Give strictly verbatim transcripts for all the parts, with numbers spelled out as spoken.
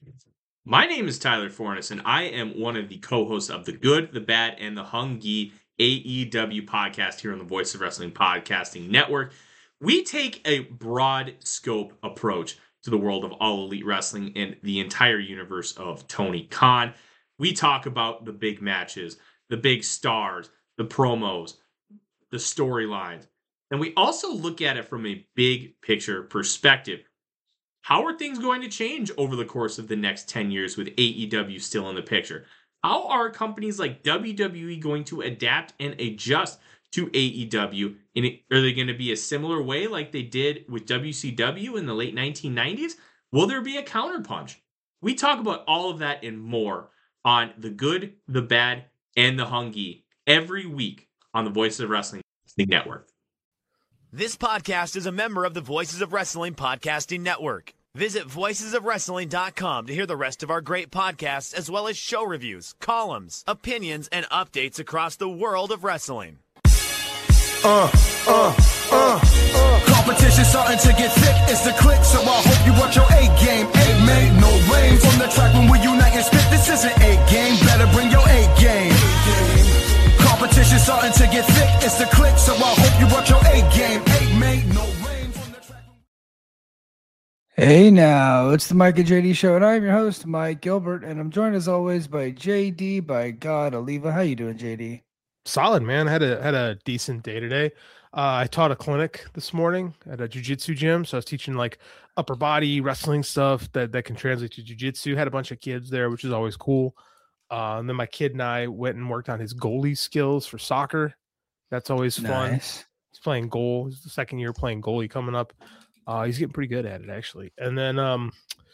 My name is Tyler Fornes, and I am one of the co-hosts of the Good, the Bad, and the Hungy A E W podcast here on the Voice of Wrestling Podcasting Network. We take a broad scope approach to the world of All Elite Wrestling and the entire universe of Tony Khan. We talk about the big matches, the big stars, the promos, the storylines, and we also look at it from a big picture perspective. How are things going to change over the course of the next ten years with A E W still in the picture? How are companies like W W E going to adapt and adjust to A E W? And are they going to be a similar way like they did with W C W in the late nineteen nineties? Will there be a counterpunch? We talk about all of that and more on The Good, the Bad, and the Hungy every week on the Voices of Wrestling Network. This podcast is a member of the Voices of Wrestling Podcasting Network. Visit voices of wrestling dot com to hear the rest of our great podcasts, as well as show reviews, columns, opinions, and updates across the world of wrestling. Uh, uh, uh, uh. Competition starting to get thick, it's the click, so I hope you watch your A game. Ain't made no rain from the track when we unite and spit. This isn't A game, better bring your A game. Competition starting to get thick, it's the click, so I hope you watch your A game. Ain't made no rain from the track. Hey now, it's the Mike and J D show, and I'm your host, Mike Gilbert, and I'm joined as always by J D, by God, Oliva. How you doing, J D? Solid, man. Had a had a decent day today. Uh, I taught a clinic this morning at a jiu-jitsu gym, so I was teaching like upper body wrestling stuff that, that can translate to jiu-jitsu. Had a bunch of kids there, which is always cool. Uh, and then my kid and I went and worked on his goalie skills for soccer. That's always fun. Nice. He's playing goal. He's the second year playing goalie coming up. Uh, he's getting pretty good at it, actually. And then um,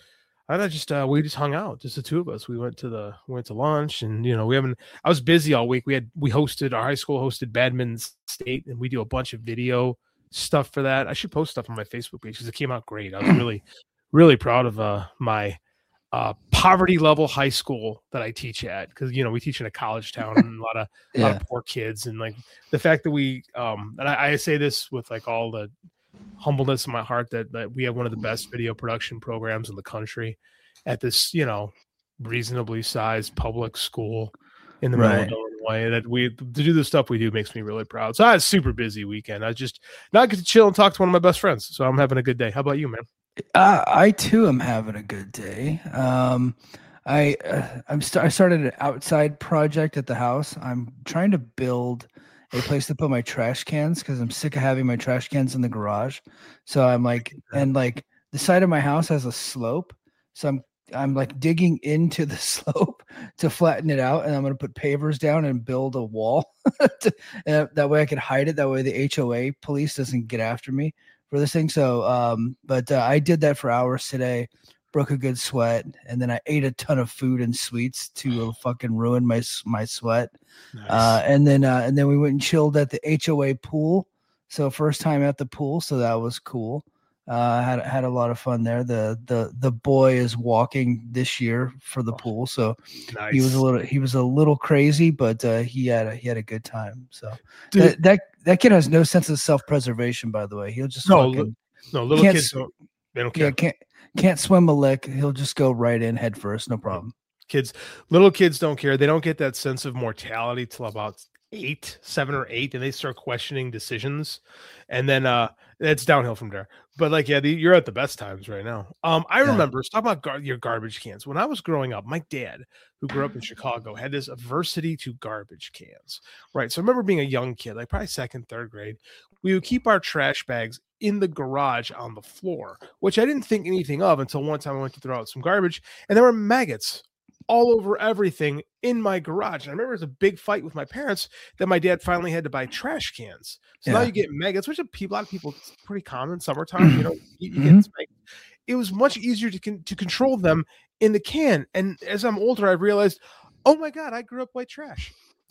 I just uh, we just hung out, just the two of us. We went to the we went to lunch, and you know we haven't. I was busy all week. We had we hosted our high school hosted Badminton State, and we do a bunch of video stuff for that. I should post stuff on my Facebook page because it came out great. I was really really proud of uh, my uh, poverty level high school that I teach at, because you know we teach in a college town and a lot of a Yeah. lot of poor kids, and like the fact that we um and I, I say this with like all the humbleness in my heart that, that we have one of the best video production programs in the country at this, you know, reasonably sized public school in the Right. middle of Illinois. That we to do the stuff we do makes me really proud. So I had a super busy weekend. I just not get to chill and talk to one of my best friends. So I'm having a good day. How about you, man? Uh, I too am having a good day. Um, I uh, I'm st- I started an outside project at the house. I'm trying to build a place to put my trash cans because I'm sick of having my trash cans in the garage. So I'm like, and like the side of my house has a slope, so I'm I'm like digging into the slope to flatten it out, and I'm gonna put pavers down and build a wall. to, uh, that way I can hide it. That way the H O A police doesn't get after me for this thing. So, um, but uh, I did that for hours today. Broke a good sweat, and then I ate a ton of food and sweets to uh, fucking ruin my s- my sweat. Nice. Uh, and then uh, and then we went and chilled at the H O A pool. So first time at the pool, so that was cool. Uh, had had a lot of fun there. The the the boy is walking this year for the pool, so Nice. he was a little he was a little crazy, but uh, he had a, he had a good time. So Dude. that, that that kid has no sense of self preservation. By the way, he'll just No, fucking, li- no little can't kids s- don't they don't yeah care. can't can't swim a lick. He'll just go right in head first, no problem. Kids, little kids don't care. They don't get that sense of mortality till about eight, seven or eight, and they start questioning decisions, and then uh, it's downhill from there. But like, yeah, the, you're at the best times right now. Um, I Yeah. remember let's talk about gar- your garbage cans. When I was growing up, my dad, who grew up in Chicago, had this aversity to garbage cans. Right. So I remember being a young kid, like probably second, third grade, we would keep our trash bags in the garage on the floor, which I didn't think anything of until one time I went to throw out some garbage, and there were maggots all over everything in my garage. And I remember it was a big fight with my parents that my dad finally had to buy trash cans. So now Yeah. you get maggots, which a pe- a lot of people, it's pretty common summertime, you know, you, you get Mhm. this maggot. It was much easier to con- to control them in the can. And as I'm older, I've realized, oh my God, I grew up white trash.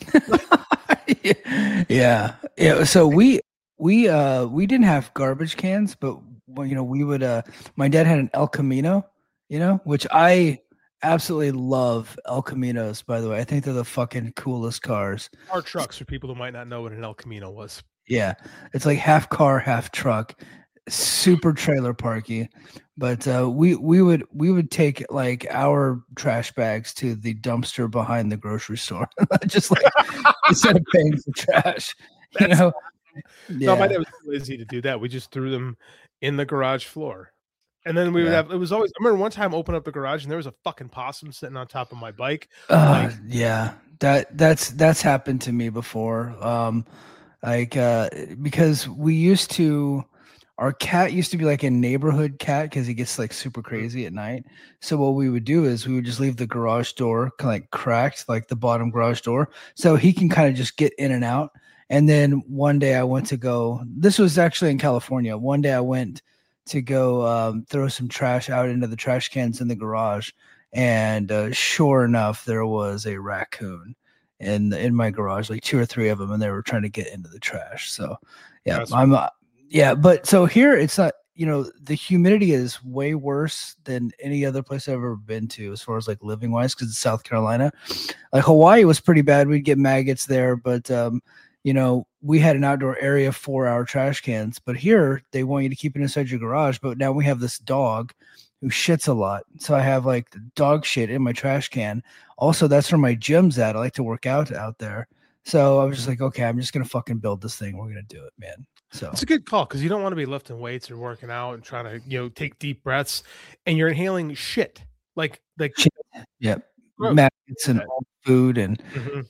yeah, yeah. So we we uh we didn't have garbage cans, but well, you know we would. Uh, my dad had an El Camino, you know, which I absolutely love El Caminos. By the way, I think they're the fucking coolest cars. Our trucks, for people who might not know what an El Camino was. Yeah, it's like half car, half truck. super trailer parky. But uh, we we would we would take like our trash bags to the dumpster behind the grocery store, just like instead of paying for trash. You That's know, awesome. yeah. No, my dad was too lazy to do that. We just threw them in the garage floor. And then we would Yeah. have, it was always, I remember one time I opened up the garage and there was a fucking possum sitting on top of my bike. Uh, Like, yeah, that that's that's happened to me before. Um, like uh, because we used to, our cat used to be like a neighborhood cat because he gets like super crazy at night. So what we would do is we would just leave the garage door kind of like cracked, like the bottom garage door, so he can kind of just get in and out. And then one day I went to go. This was actually in California. One day I went to go um, throw some trash out into the trash cans in the garage. And uh, sure enough, there was a raccoon in the, in my garage, like two or three of them, and they were trying to get into the trash. So, yeah, That's- I'm, uh, yeah, but so here it's not, you know, the humidity is way worse than any other place I've ever been to as far as like living wise, because it's South Carolina. Like Hawaii was pretty bad. We'd get maggots there, but um, you know, we had an outdoor area for our trash cans, but here they want you to keep it inside your garage. But now we have this dog who shits a lot. So I have like dog shit in my trash can. Also, that's where my gym's at. I like to work out out there. So I was just like, okay, I'm just going to fucking build this thing. We're going to do it, man. So it's a good call because you don't want to be lifting weights or working out and trying to, you know, take deep breaths and you're inhaling shit. Like, like, Shit. Yep. Gross. Maggots and all food and Mhm.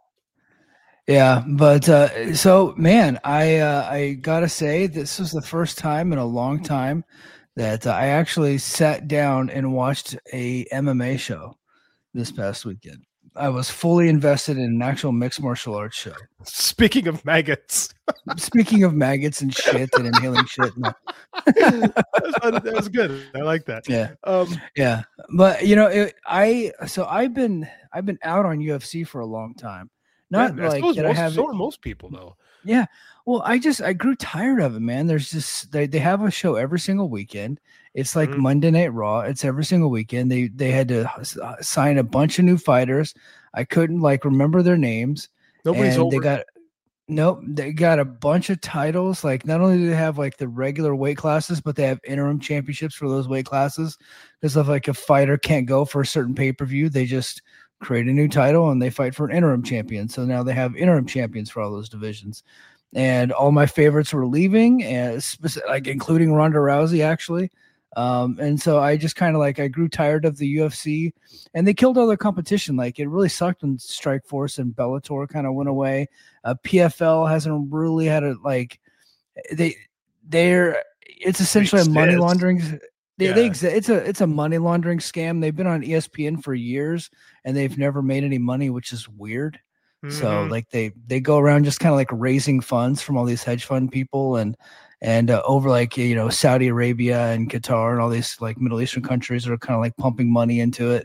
yeah, but uh, so man, I uh, I gotta say this was the first time in a long time that uh, I actually sat down and watched a M M A show this past weekend. I was fully invested in an actual mixed martial arts show. Speaking of maggots, Speaking of maggots and shit and inhaling shit, no. that, was, that was good. I like that. Yeah, Um, yeah, but you know, it, I so I've been I've been out on U F C for a long time. Not man, I like suppose that I most, have. so are most people though. Yeah. Well, I just I grew tired of it, man. There's just they, they have a show every single weekend. It's like Mhm. Monday Night Raw. It's every single weekend. They they had to uh, sign a bunch of new fighters. I couldn't like remember their names. Nobody's and over. they got nope, they got a bunch of titles. Like not only do they have like the regular weight classes, but they have interim championships for those weight classes. Because if like a fighter can't go for a certain pay-per-view, they just create a new title and they fight for an interim champion. So now they have interim champions for all those divisions. And all my favorites were leaving, and spec- like including Ronda Rousey, actually. Um, and so I just kind of like I grew tired of the U F C, and they killed all their competition. Like it really sucked when Strikeforce and Bellator kind of went away. Uh, P F L hasn't really had a like they they're it's essentially a money exist. laundering. They, they Yeah. exi- it's a it's a money laundering scam. They've been on E S P N for years, and they've never made any money, which is weird. So Mhm. like they they go around just kind of like raising funds from all these hedge fund people and and uh, over like you know Saudi Arabia and Qatar and all these like Middle Eastern countries are kind of like pumping money into it,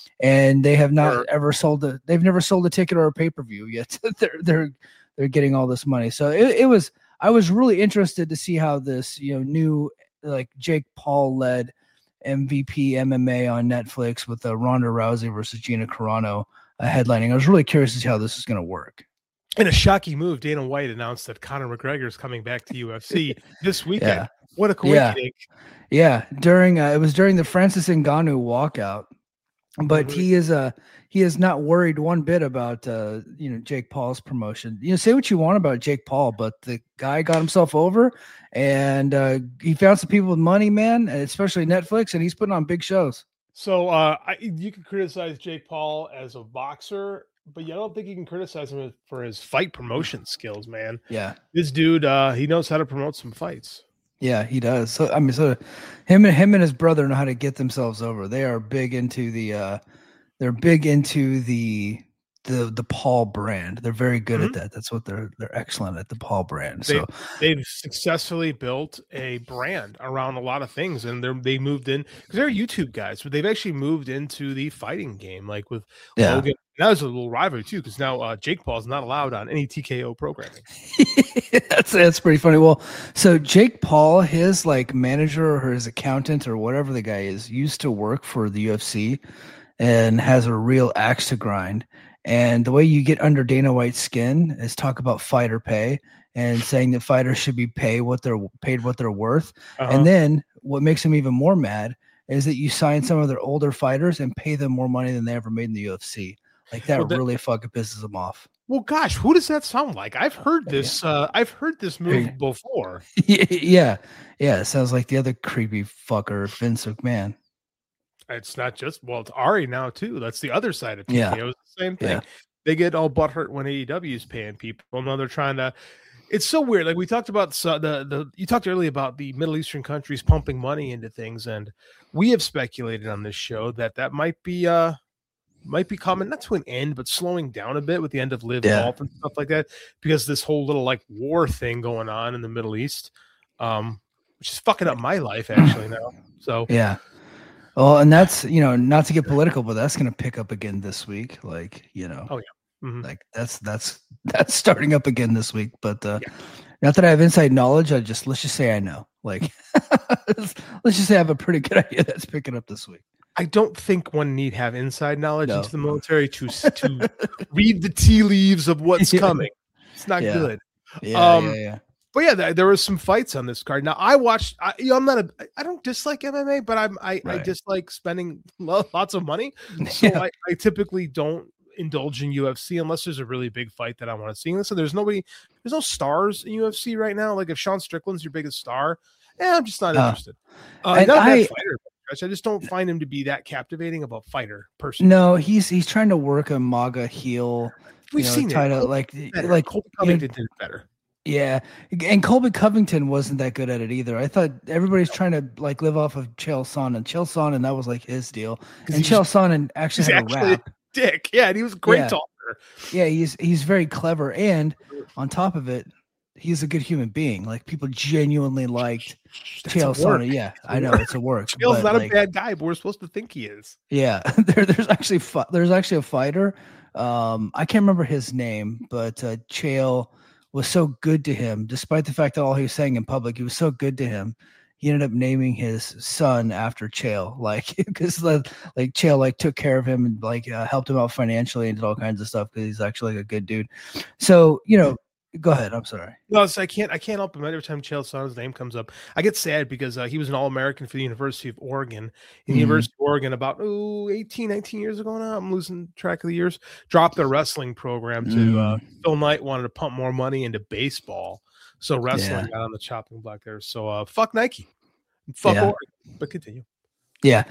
and they have not Sure. ever sold a they've never sold a ticket or a pay per view yet. they're they're they're getting all this money. So it, it was I was really interested to see how this you know new like Jake Paul led M V P M M A on Netflix with uh, Ronda Rousey versus Gina Carano. Uh, headlining. I was really curious to see how this is going to work. In a shocking move, Dana White announced that Conor McGregor is coming back to U F C this weekend. Yeah. What a Yeah. coincidence. Yeah, during uh, it was during the Francis Ngannou walkout, but Mhm. he is uh he is not worried one bit about uh you know Jake Paul's promotion. You know, say what you want about Jake Paul, but the guy got himself over, and uh, he found some people with money, man, especially Netflix, and he's putting on big shows. So uh, I, you can criticize Jake Paul as a boxer, but you don't think you can criticize him for his fight promotion skills, man. Yeah, This dude, uh, he knows how to promote some fights. yeah, he does. So I mean, so him and him and his brother know how to get themselves over. They are big into the uh, they're big into the the the Paul brand. They're very good at that. That's what they're they're excellent at, the Paul brand. They, So they've successfully built a brand around a lot of things, and they're they moved in because they're YouTube guys, but they've actually moved into the fighting game, like with Yeah. Logan. That was a little rivalry too, because now uh, Jake Paul is not allowed on any T K O programming. that's that's pretty funny. Well, so Jake Paul, his like manager or his accountant or whatever the guy is, used to work for the U F C and has a real axe to grind. And the way you get under Dana White's skin is talk about fighter pay. and saying that fighters should be paid what they're paid what they're worth. Uh-huh. And then what makes him even more mad is that you sign some of their older fighters and pay them more money than they ever made in the U F C. Like that, Well, that- really fucking pisses them off. Well, gosh, who does that sound like? I've heard this. Uh, I've heard this move Yeah. before. yeah. Yeah. It sounds like the other creepy fucker, Vince McMahon. It's not just well, it's Ari now too. That's the other side of T K O. Yeah. It was the same thing. Yeah. They get all butthurt when A E W is paying people. Now they're trying to. It's so weird. Like we talked about so the the you talked earlier about the Middle Eastern countries pumping money into things, and we have speculated on this show that that might be uh might be coming not to an end, but slowing down a bit with the end of Live Yeah. Golf and stuff like that, because this whole little like war thing going on in the Middle East, um, which is fucking up my life actually now. So Yeah. Well, and that's, you know, not to get political, but that's going to pick up again this week. Like, you know, Oh, mhm. like that's, that's, that's starting up again this week. But uh, Yeah. not that I have inside knowledge. I just, let's just say I know. Like, let's just say I have a pretty good idea that's picking up this week. I don't think one need have inside knowledge No. into the military to to read the tea leaves of what's Yeah. coming. It's not Yeah. good. Yeah. Um, yeah. Yeah. But yeah, there, there was some fights on this card. Now I watched. I, you know, I'm not a. I don't dislike M M A, but I'm. I, I Right. dislike spending lo- lots of money. So Yeah. I, I typically don't indulge in U F C unless there's a really big fight that I want to see. And so there's nobody. There's no stars in U F C right now. Like if Sean Strickland's your biggest star, yeah, I'm just not Uh, interested. Uh, and not a bad I- fighter. I just don't find him to be that captivating of a fighter person. No, he's, he's trying to work a MAGA heel. We've you know, seen try it. to Colby like, did better. like, Colby you know, Covington did it better. yeah, and Colby Covington wasn't that good at it either. I thought everybody's trying to like live off of Chael Sonnen. Chael Sonnen, that was like his deal. And he's- Chael Sonnen actually he's had actually- a rap. Dick, yeah, and he was a great Yeah. talker. Yeah, he's he's very clever, and on top of it, he's a good human being. Like people genuinely liked That's Chael a work. Sonnen. Yeah, It's a I know work. it's a work. Chael's but, not like, a bad guy, but we're supposed to think he is. Yeah, there, there's actually fi- there's actually a fighter. Um, I can't remember his name, but uh, Chael was so good to him, despite the fact that all he was saying in public, he was so good to him. He ended up naming his son after Chael, like because like Chael like took care of him and like uh, helped him out financially and did all kinds of stuff because he's actually like a good dude. So you know, go ahead. I'm sorry. No, so I can't. I can't help him. Every time Chael Sonnen's name comes up, I get sad because uh, he was an All-American for the University of Oregon. In the Mhm. University of Oregon, about oh, eighteen, nineteen years ago now, I'm losing track of the years. Dropped their wrestling program to uh, Phil Knight wanted to pump more money into baseball, so wrestling Yeah. got on the chopping block there. So uh, fuck Nike, fuck Yeah. Oregon. But continue. Yeah.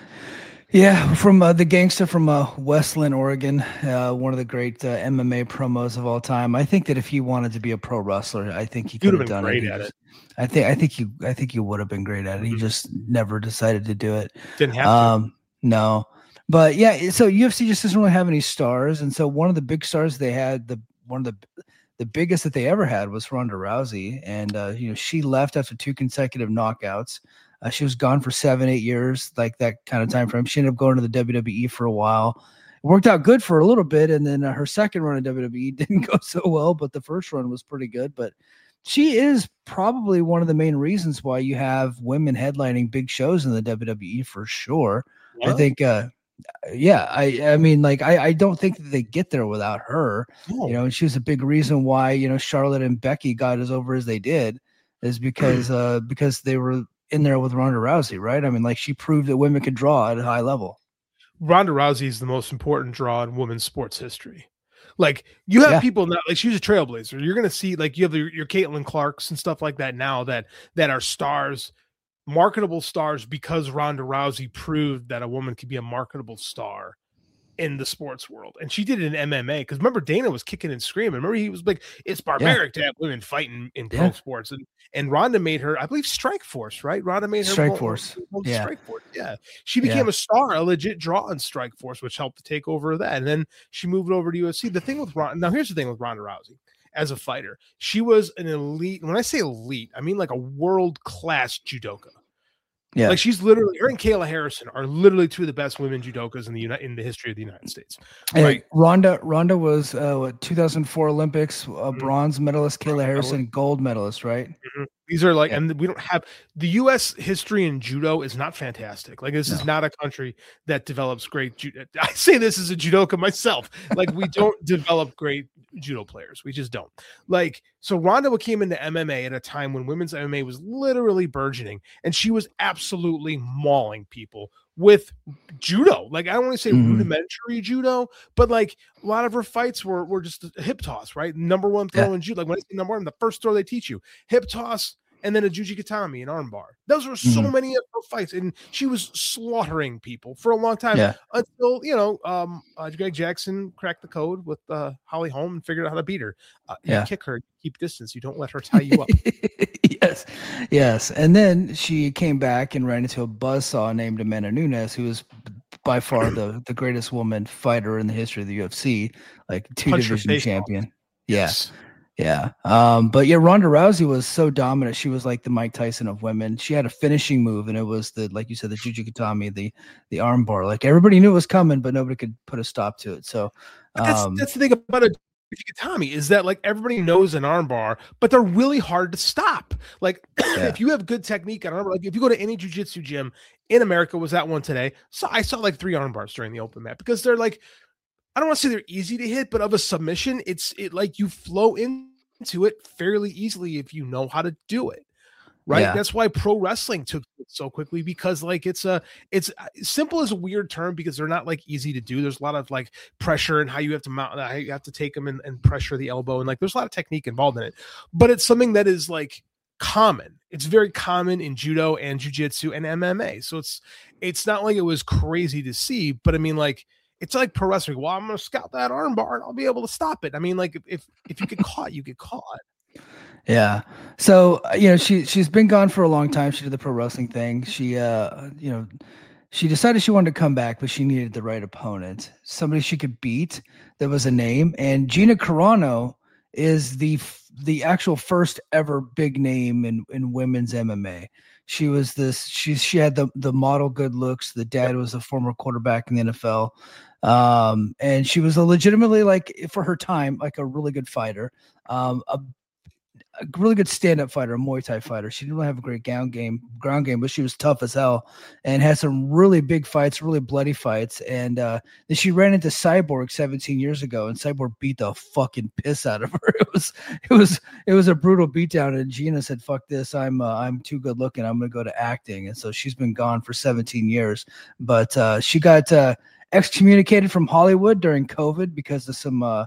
Yeah, from uh, the gangster from uh, Westland, Oregon, uh, one of the great uh, M M A promos of all time. I think that if he wanted to be a pro wrestler, I think he You'd could have have been done great it. He at just- it. I think I think you I think you would have been great at it. He Mhm. just never decided to do it. Didn't have to. Um, no, but yeah. So U F C just doesn't really have any stars, and so one of the big stars they had, the one of the the biggest that they ever had was Ronda Rousey, and uh, you know she left after two consecutive knockouts. Uh, she was gone for seven, eight years, like that kind of time frame. She ended up going to the W W E for a while. It worked out good for a little bit, and then uh, her second run in W W E didn't go so well, but the first run was pretty good. But she is probably one of the main reasons why you have women headlining big shows in the W W E for sure. I Well, think, uh, yeah, I, I mean, like, I, I don't think that they get there without her. no. You know, and she was a big reason why you know Charlotte and Becky got as over as they did, is because uh because they were in there with Ronda Rousey, right? I mean, like she proved that women could draw at a high level. Ronda Rousey is the most important draw in women's sports history. Like you have Yeah. people now, like she's a trailblazer. You're gonna see like you have your, your Caitlin Clarks and stuff like that now that that are stars, marketable stars because Ronda Rousey proved that a woman could be a marketable star in the sports world. And she did it in M M A because remember Dana was kicking and screaming. Remember he was like, it's barbaric to have women fighting in pro Yeah. sports. And and Ronda made her, I believe, Strike Force, right? Ronda made her Strike mo- Force. mo- Yeah. Strike Force. Yeah. She became Yeah. a star, a legit draw in Strike Force, which helped to take over that. And then she moved over to U F C. The thing with Ronda, now here's the thing with Ronda Rousey as a fighter. She was an elite. When I say elite, I mean like a world-class judoka. Yeah. Like she's literally, her and Kayla Harrison are literally two of the best women judokas in the Uni- in the history of the United States. And Right. Ronda Ronda was uh, what two thousand four Olympics uh, Mhm. bronze medalist. Kayla Harrison gold medalist, right? Yeah, These are like, Yeah. and we don't have the U S history in judo is not fantastic. Like this No. is not a country that develops great judo. I say this as a judoka myself. Like we don't develop great judo players. We just don't. Like, so Ronda came into M M A at a time when women's M M A was literally burgeoning, and she was absolutely mauling people with judo. Like, I don't want to say Mhm. rudimentary judo, but like a lot of her fights were, were just a hip toss, right? Number one throw Yeah. in judo. Like when I say number one, the first throw they teach you, hip toss, and then a Jujikatami, an armbar. Those were so Mhm. many of her fights, and she was slaughtering people for a long time Yeah. until, you know, um, uh, Greg Jackson cracked the code with uh, Holly Holm and figured out how to beat her. Uh, you Yeah. kick her, keep distance. You don't let her tie you up. yes, yes. And then she came back and ran into a buzzsaw named Amanda Nunes, who is by far the, the greatest woman fighter in the history of the U F C, like two Punch her division face off. champion. Yes. Yeah. Um, but yeah, Ronda Rousey was so dominant. She was like the Mike Tyson of women. She had a finishing move, and it was the, like you said, the Jujikatami, the the arm bar. Like everybody knew it was coming, but nobody could put a stop to it. So But that's um, that's the thing about a Jujikatami is that like everybody knows an armbar, but they're really hard to stop. Like Yeah. if you have good technique, I don't remember, like if you go to any jujitsu gym in America, was that one today? So I saw like three arm bars during the open mat because they're like, I don't want to say they're easy to hit, but of a submission, it's it like you flow into it fairly easily if you know how to do it. Right. Yeah. That's why pro wrestling took so quickly, because like it's a it's simple is a weird term because they're not like easy to do. There's a lot of like pressure and how you have to mount, how you have to take them and, and pressure the elbow. And like there's a lot of technique involved in it, but it's something that is like common. It's very common in judo and jiu-jitsu and M M A. So it's it's not like it was crazy to see, but I mean, like it's like pro wrestling. Well, I'm gonna scout that arm bar and I'll be able to stop it. I mean, like if if you get caught, you get caught. Yeah. So, uh, you know, she she's been gone for a long time. She did the pro wrestling thing. She uh, you know, she decided she wanted to come back, but she needed the right opponent. Somebody she could beat that was a name. And Gina Carano is the f- the actual first ever big name in in women's M M A. She was this she she had the the model good looks. The dad was a former quarterback in the N F L. Um, and she was a legitimately, like, for her time, like a really good fighter. Um, a a really good stand-up fighter, a Muay Thai fighter. She didn't really have a great ground game, ground game, but she was tough as hell and had some really big fights, really bloody fights. And uh, then she ran into Cyborg seventeen years ago, and Cyborg beat the fucking piss out of her. It was, it was, it was a brutal beatdown. And Gina said, "Fuck this! I'm, uh, I'm too good looking. I'm gonna go to acting." And so she's been gone for seventeen years. But uh, she got uh, excommunicated from Hollywood during COVID because of some. Uh,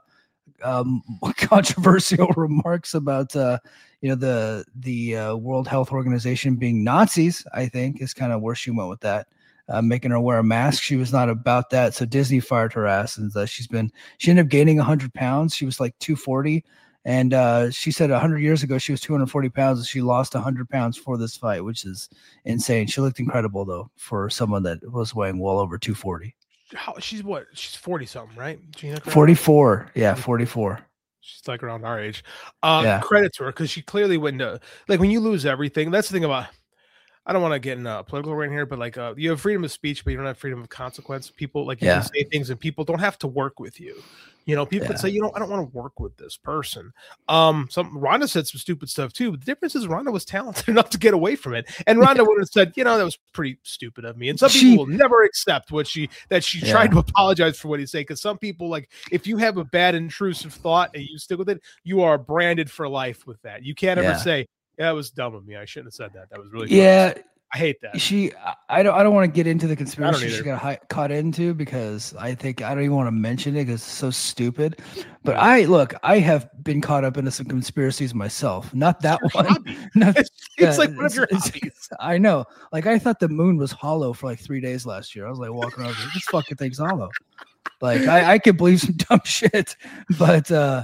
um controversial remarks about uh you know the the uh, World Health Organization being Nazis. I think is kind of where she went with that, uh, making her wear a mask. She was not about that, so Disney fired her ass, and uh, she's been she ended up gaining one hundred pounds. She was like two forty, and uh she said one hundred years ago she was two hundred forty pounds, and she lost one hundred pounds for this fight, which is insane. She looked incredible though for someone that was weighing well over two forty. How she's what? She's forty something, right? Gina Carano? forty-four. Yeah, forty-four. She's like around our age. Uh, Yeah. Credit to her because she clearly went into like when you lose everything. That's the thing about. I don't want to get in uh, political right here, but like uh, you have freedom of speech, but you don't have freedom of consequence. People like you Yeah. can say things, and people don't have to work with you. You know, people Yeah. can say, you know, I don't want to work with this person. Um, some Rhonda said some stupid stuff too. But the difference is Rhonda was talented enough to get away from it, and Rhonda would have said, you know, that was pretty stupid of me. And some She- people will never accept what she that she Yeah. tried to apologize for what he said. Because some people, like, if you have a bad intrusive thought and you stick with it, you are branded for life with that. You can't ever Yeah. say, yeah, that was dumb of me. I shouldn't have said that. That was really dumb." Yeah, I hate that. she. I- I don't. I don't want to get into the conspiracy she either. got hi- caught into because I think I don't even want to mention it because it's so stupid. But I look. I have been caught up into some conspiracies myself. Not that Your one. hobby. Not- It's, it's yeah, like one of your it's- hobbies. I know. Like I thought the moon was hollow for like three days last year. I was like walking around, like, this fucking thing's hollow. Like I, I could believe some dumb shit, but uh,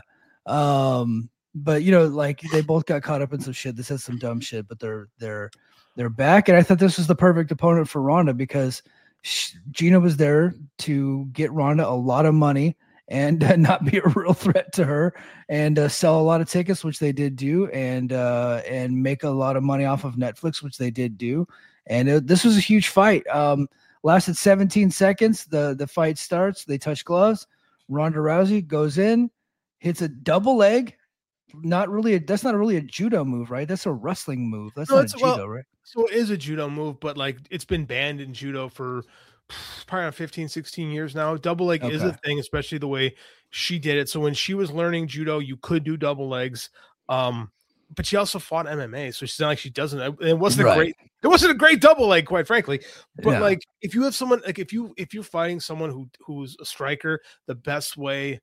um, but you know, like they both got caught up in some shit. This has some dumb shit, but they're they're they're back, and I thought this was the perfect opponent for Ronda because she, Gina was there to get Ronda a lot of money and uh, not be a real threat to her, and uh, sell a lot of tickets, which they did do, and uh, and make a lot of money off of Netflix, which they did do. And it, this was a huge fight. Um, lasted seventeen seconds. The the fight starts. They touch gloves. Ronda Rousey goes in, hits a double leg, not really. A, that's not really a judo move, right? That's a wrestling move. That's No, not a it's- judo, well, right? So it is a judo move, but like it's been banned in judo for probably around fifteen, sixteen years now. Double leg is a Okay. thing, especially the way she did it. So when she was learning judo, you could do double legs. Um, but she also fought M M A, so she's not like she doesn't. It wasn't Right. a great. It wasn't a great double leg, quite frankly. But Yeah. like, if you have someone like if you if you're fighting someone who who's a striker, the best way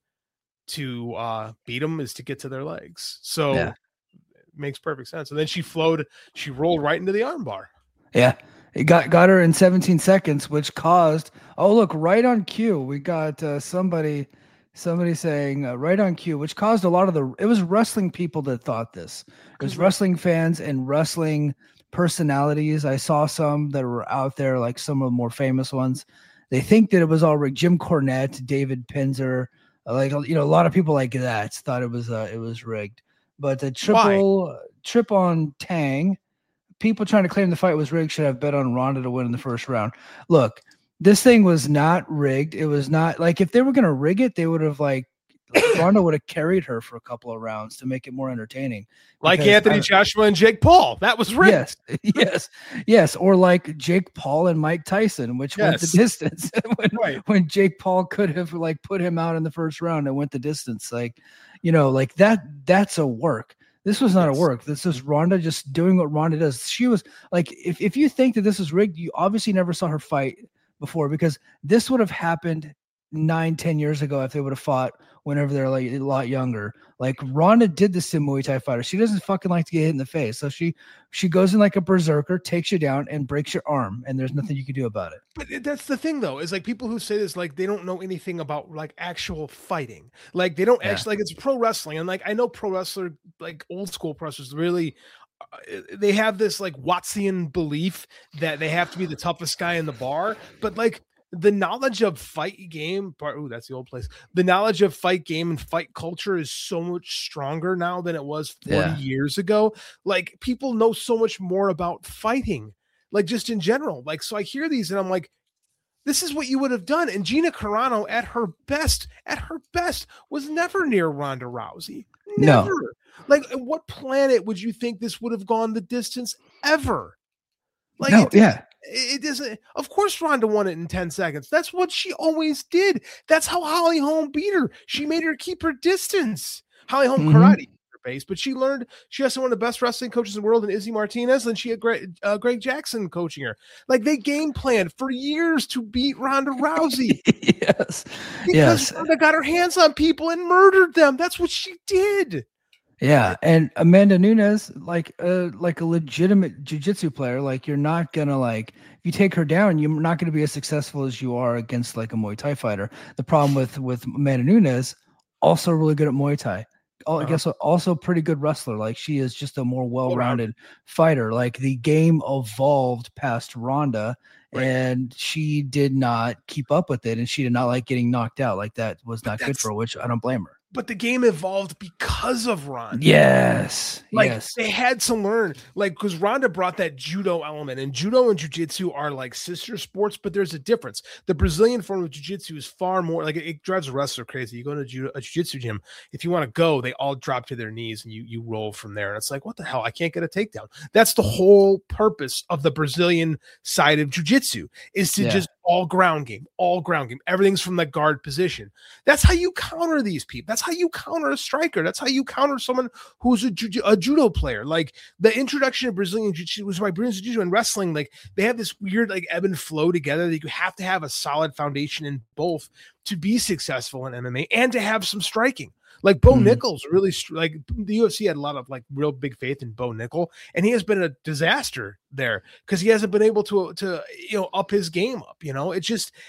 to uh beat them is to get to their legs. So Yeah. it makes perfect sense. And then she flowed. She rolled right into the armbar. Yeah, it got got her in seventeen seconds, which caused. Oh, look, right on cue, we got uh, somebody somebody saying uh, right on cue, which caused a lot of the. It was wrestling people that thought this. It was wrestling fans and wrestling personalities. I saw some that were out there, like some of the more famous ones. They think that it was all rigged. Jim Cornette, David Pinzer, uh, like you know, a lot of people like that thought it was uh, it was rigged. But the triple uh, trip on Tang. People trying to claim the fight was rigged should have bet on Ronda to win in the first round. Look, this thing was not rigged. It was not like if they were going to rig it, they would have like Ronda would have carried her for a couple of rounds to make it more entertaining. Like Because Anthony I- Joshua and Jake Paul. That was rigged. Yes, yes, yes. Or like Jake Paul and Mike Tyson, which went the Yes. distance when, Right. when Jake Paul could have like put him out in the first round and went the distance. Like, you know, like that, that's a work. This was not Yes. a work. This is Ronda just doing what Ronda does. She was like, if, if you think that this is rigged, you obviously never saw her fight before, because this would have happened nine, ten years ago if they would have fought whenever they're like a lot younger. Like Ronda did this to Muay Thai fighters. She doesn't fucking like to get hit in the face. So she she goes in like a berserker, takes you down, and breaks your arm, and there's nothing you can do about it. But it- that's the thing, though, is like people who say this, like they don't know anything about like actual fighting. Like they don't Yeah. actually like it's pro wrestling, and like I know pro wrestler, like old school pro wrestlers, really, uh, they have this like Wattsian belief that they have to be the toughest guy in the bar. But like the knowledge of fight game, part, ooh, that's the old place. The knowledge of fight game and fight culture is so much stronger now than it was forty Yeah. years ago. Like people know so much more about fighting, like just in general. Like so, I hear these and I'm like, this is what you would have done. And Gina Carano at her best, at her best, was never near Ronda Rousey. No. Never. Like, at what planet would you think this would have gone the distance ever? Like, no, it, yeah. it doesn't. Of course, Ronda won it in ten seconds. That's what she always did. That's how Holly Holm beat her. She made her keep her distance. Holly Holm Mhm. karate her base, but she learned. She has one of the best wrestling coaches in the world, in Izzy Martinez, and she had Greg, uh, Greg Jackson coaching her. Like they game planned for years to beat Ronda Rousey yes. because Yes. Ronda got her hands on people and murdered them. That's what she did. Yeah, and Amanda Nunes, like a like a legitimate jiu-jitsu player, like you're not gonna like if you take her down, you're not gonna be as successful as you are against like a Muay Thai fighter. The problem with with Amanda Nunes, also really good at Muay Thai. Oh, I Uh-huh. guess also pretty good wrestler. Like she is just a more well-rounded fighter. Like the game evolved past Ronda, Right. and she did not keep up with it, and she did not like getting knocked out. Like that was not good that's- for her, which I don't blame her. But the game evolved because of Ronda. Yes. Like yes. they had to learn, like, because Ronda brought that judo element, and judo and jiu-jitsu are like sister sports, but there's a difference. The Brazilian form of jiu-jitsu is far more like it, it drives a wrestler crazy. You go to judo, a jiu-jitsu gym, if you want to go, they all drop to their knees and you you roll from there. And it's like, what the hell? I can't get a takedown. That's the whole purpose of the Brazilian side of jiu-jitsu is to Yeah. just all ground game, all ground game. Everything's from the guard position. That's how you counter these people. That's how you counter a striker. That's how you counter someone who's a, ju- a judo player. Like the introduction of Brazilian jiu-jitsu was by Brazilian jiu-jitsu and wrestling. Like they have this weird like ebb and flow together that you have to have a solid foundation in both to be successful in M M A and to have some striking. Like Bo Mhm. Nichols really str- like the U F C had a lot of like real big faith in Bo Nickel, and he has been a disaster there because he hasn't been able to to you know up his game up. You know, it's just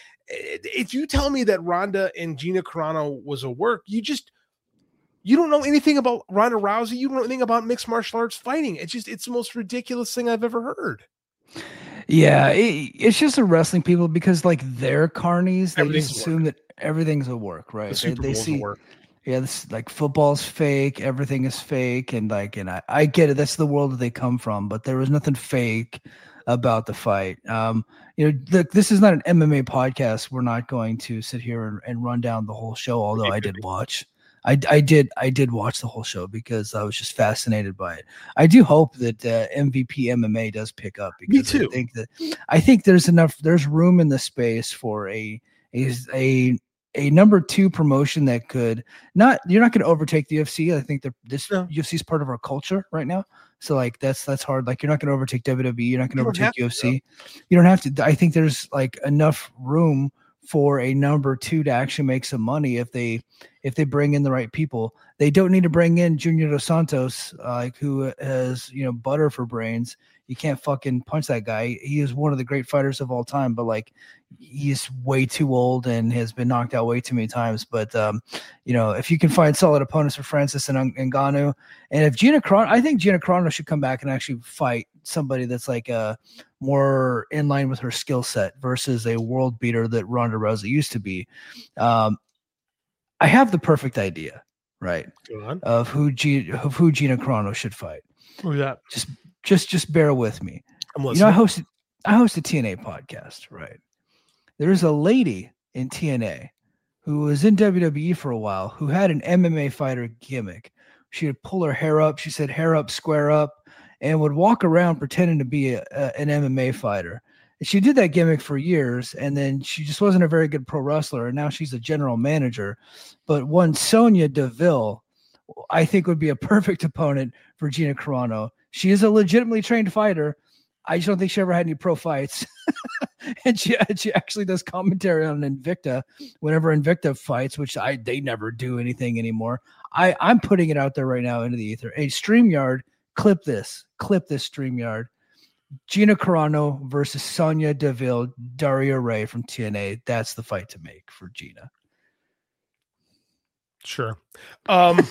if you tell me that Ronda and Gina Carano was a work, you just you don't know anything about Ronda Rousey. You don't know anything about mixed martial arts fighting. It's just it's the most ridiculous thing I've ever heard. Yeah, it, it's just the wrestling people because like they're carnies. They Everything's just a assume that everything's a work, right? The They, Super they Bowl's a see, work. yeah, this like football's fake, everything is fake, and like, and I, I get it. That's the world that they come from, but there was nothing fake about the fight. Um, you know, look, this is not an M M A podcast. We're not going to sit here and, and run down the whole show, although I did watch. I, I did I did watch the whole show because I was just fascinated by it. I do hope that uh, M V P M M A does pick up because Me too. I think that I think there's enough there's room in the space for a a a, a number two promotion that could not you're not going to overtake the U F C. I think that this No. U F C is part of our culture right now. So like that's that's hard. Like you're not going to overtake W W E. You're not going to overtake U F C. To, you don't have to. I think there's like enough room for a number two to actually make some money if they if they bring in the right people. They don't need to bring in Junior Dos Santos, uh, like who has you know butter for brains. You can't fucking punch that guy. He is one of the great fighters of all time, but like he's way too old and has been knocked out way too many times. But um, you know, if you can find solid opponents for Francis and Ngannou, and if Gina Carano, I think Gina Carano should come back and actually fight somebody that's like a more in line with her skill set versus a world beater that Ronda Rousey used to be. Um, I have the perfect idea, right? Go on. Of who G, of who Gina Carano should fight. Who's that? Just just just bear with me. I'm You listening. know, I hosted I host a T N A podcast, right? There's a lady in T N A who was in W W E for a while who had an M M A fighter gimmick. She would pull her hair up. She said, hair up, square up, and would walk around pretending to be a, a, an M M A fighter. And she did that gimmick for years, and then she just wasn't a very good pro wrestler, and now she's a general manager. But one Sonya Deville, I think, would be a perfect opponent for Gina Carano. She is a legitimately trained fighter. I just don't think she ever had any pro fights. and she she actually does commentary on Invicta whenever Invicta fights, which I they never do anything anymore. I, I'm putting it out there right now into the ether. Hey, StreamYard, clip this. Clip this, StreamYard. Gina Carano versus Sonya Deville, Daria Ray from T N A. That's the fight to make for Gina. Sure. Um,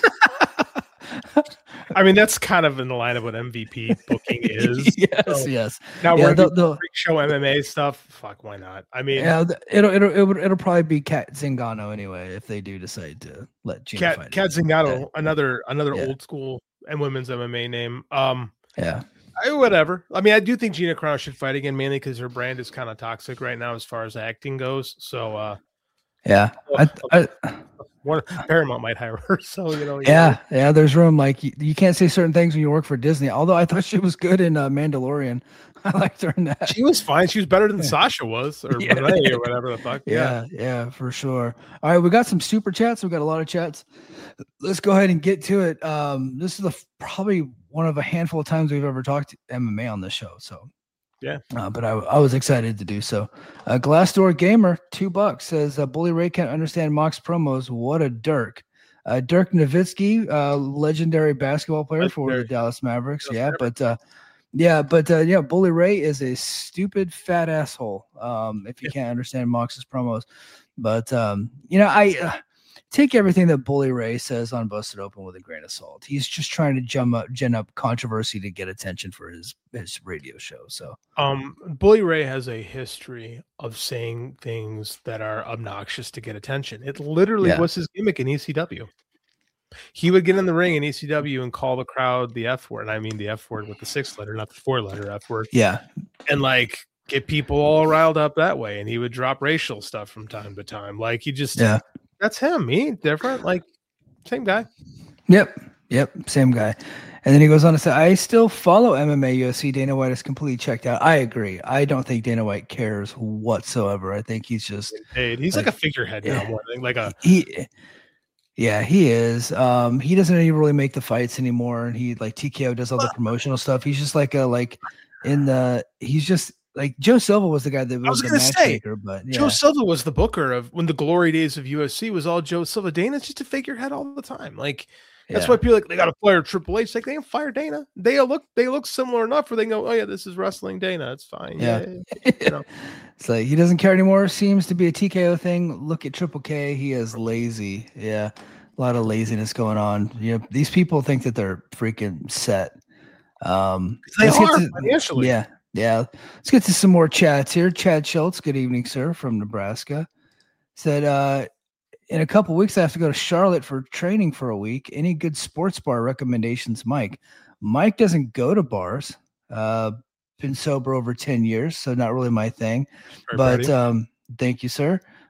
I mean, that's kind of in the line of what M V P booking is. yes, So yes. now Yeah, we're the- doing the- freak show M M A stuff. Fuck, why not? I mean, Yeah, th- it'll it'll it'll, it'll probably be Kat Zingano anyway if they do decide to let Gina Kat, fight. Kat her. Zingano, Yeah. another another Yeah. old school and women's M M A name. Um, Yeah. I, whatever. I mean, I do think Gina Carano should fight again, mainly because her brand is kind of toxic right now as far as acting goes. So, uh, Yeah. I, I, one Paramount might hire her. So, you know, yeah. Yeah. There's room. Like you, you can't say certain things when you work for Disney. Although I thought she was good in uh, Mandalorian. I liked her in that. she was fine. She was better than Sasha was, or Yeah. Renee, or whatever the fuck. Yeah, yeah, for sure. All right, we got some super chats. We got a lot of chats. Let's go ahead and get to it. Um, this is the probably one of a handful of times we've ever talked M M A on this show. So Yeah. uh, but I, I was excited to do so. Uh, Glassdoor Gamer, two bucks says uh, Bully Ray can't understand Mox promos. What a dirk. Uh, Dirk Nowitzki, uh, legendary basketball player for the Legendary. Dallas Mavericks. Dallas yeah, Mavericks. but uh, yeah, but uh, yeah, Bully Ray is a stupid fat asshole. Um, if you can't understand Mox's promos, but um, you know, I uh, take everything that Bully Ray says on Busted Open with a grain of salt. He's just trying to gem up, gen up controversy to get attention for his his radio show. So Um, Bully Ray has a history of saying things that are obnoxious to get attention. It literally Yeah. was his gimmick in E C W. He would get in the ring in E C W and call the crowd the F word. And I mean the F word with the six letter, not the four letter F word. yeah, And like get people all riled up that way. And he would drop racial stuff from time to time. Like he just, yeah. that's him. He ain't different. Like same guy. Yep. Yep. Same guy. And then he goes on to say, I still follow M M A U F C. Dana White is completely checked out. I agree. I don't think Dana White cares whatsoever. I think he's just, Hey, he's like, Like, a figurehead now, yeah. more than like a he, yeah, he is. Um, he doesn't even really make the fights anymore. And he like T K O does all the promotional stuff. He's just like a, like in the, he's just like Joe Silva was the guy that was, was the gonna say, matchmaker, but yeah. Joe Silva was the booker of when the glory days of U F C was all Joe Silva. Dana's just a figurehead all the time. Like that's Yeah. why people like they got to fire Triple H. Like they didn't fire Dana. They look they look similar enough where they go, oh yeah, this is wrestling Dana. It's fine. Yeah. Yeah, you know. It's like he doesn't care anymore. Seems to be a T K O thing. Look at Triple K. He is lazy. Yeah. A lot of laziness going on. You know, these people think that they're freaking set. Um, They let's get are to- financially. Yeah. Yeah. Let's get to some more chats here. Chad Schultz. Good evening, sir, from Nebraska. Said, uh, in a couple weeks, I have to go to Charlotte for training for a week. Any good sports bar recommendations, Mike? Mike doesn't go to bars. Uh, been sober over ten years, so not really my thing. Sorry, but buddy. um, thank you, sir.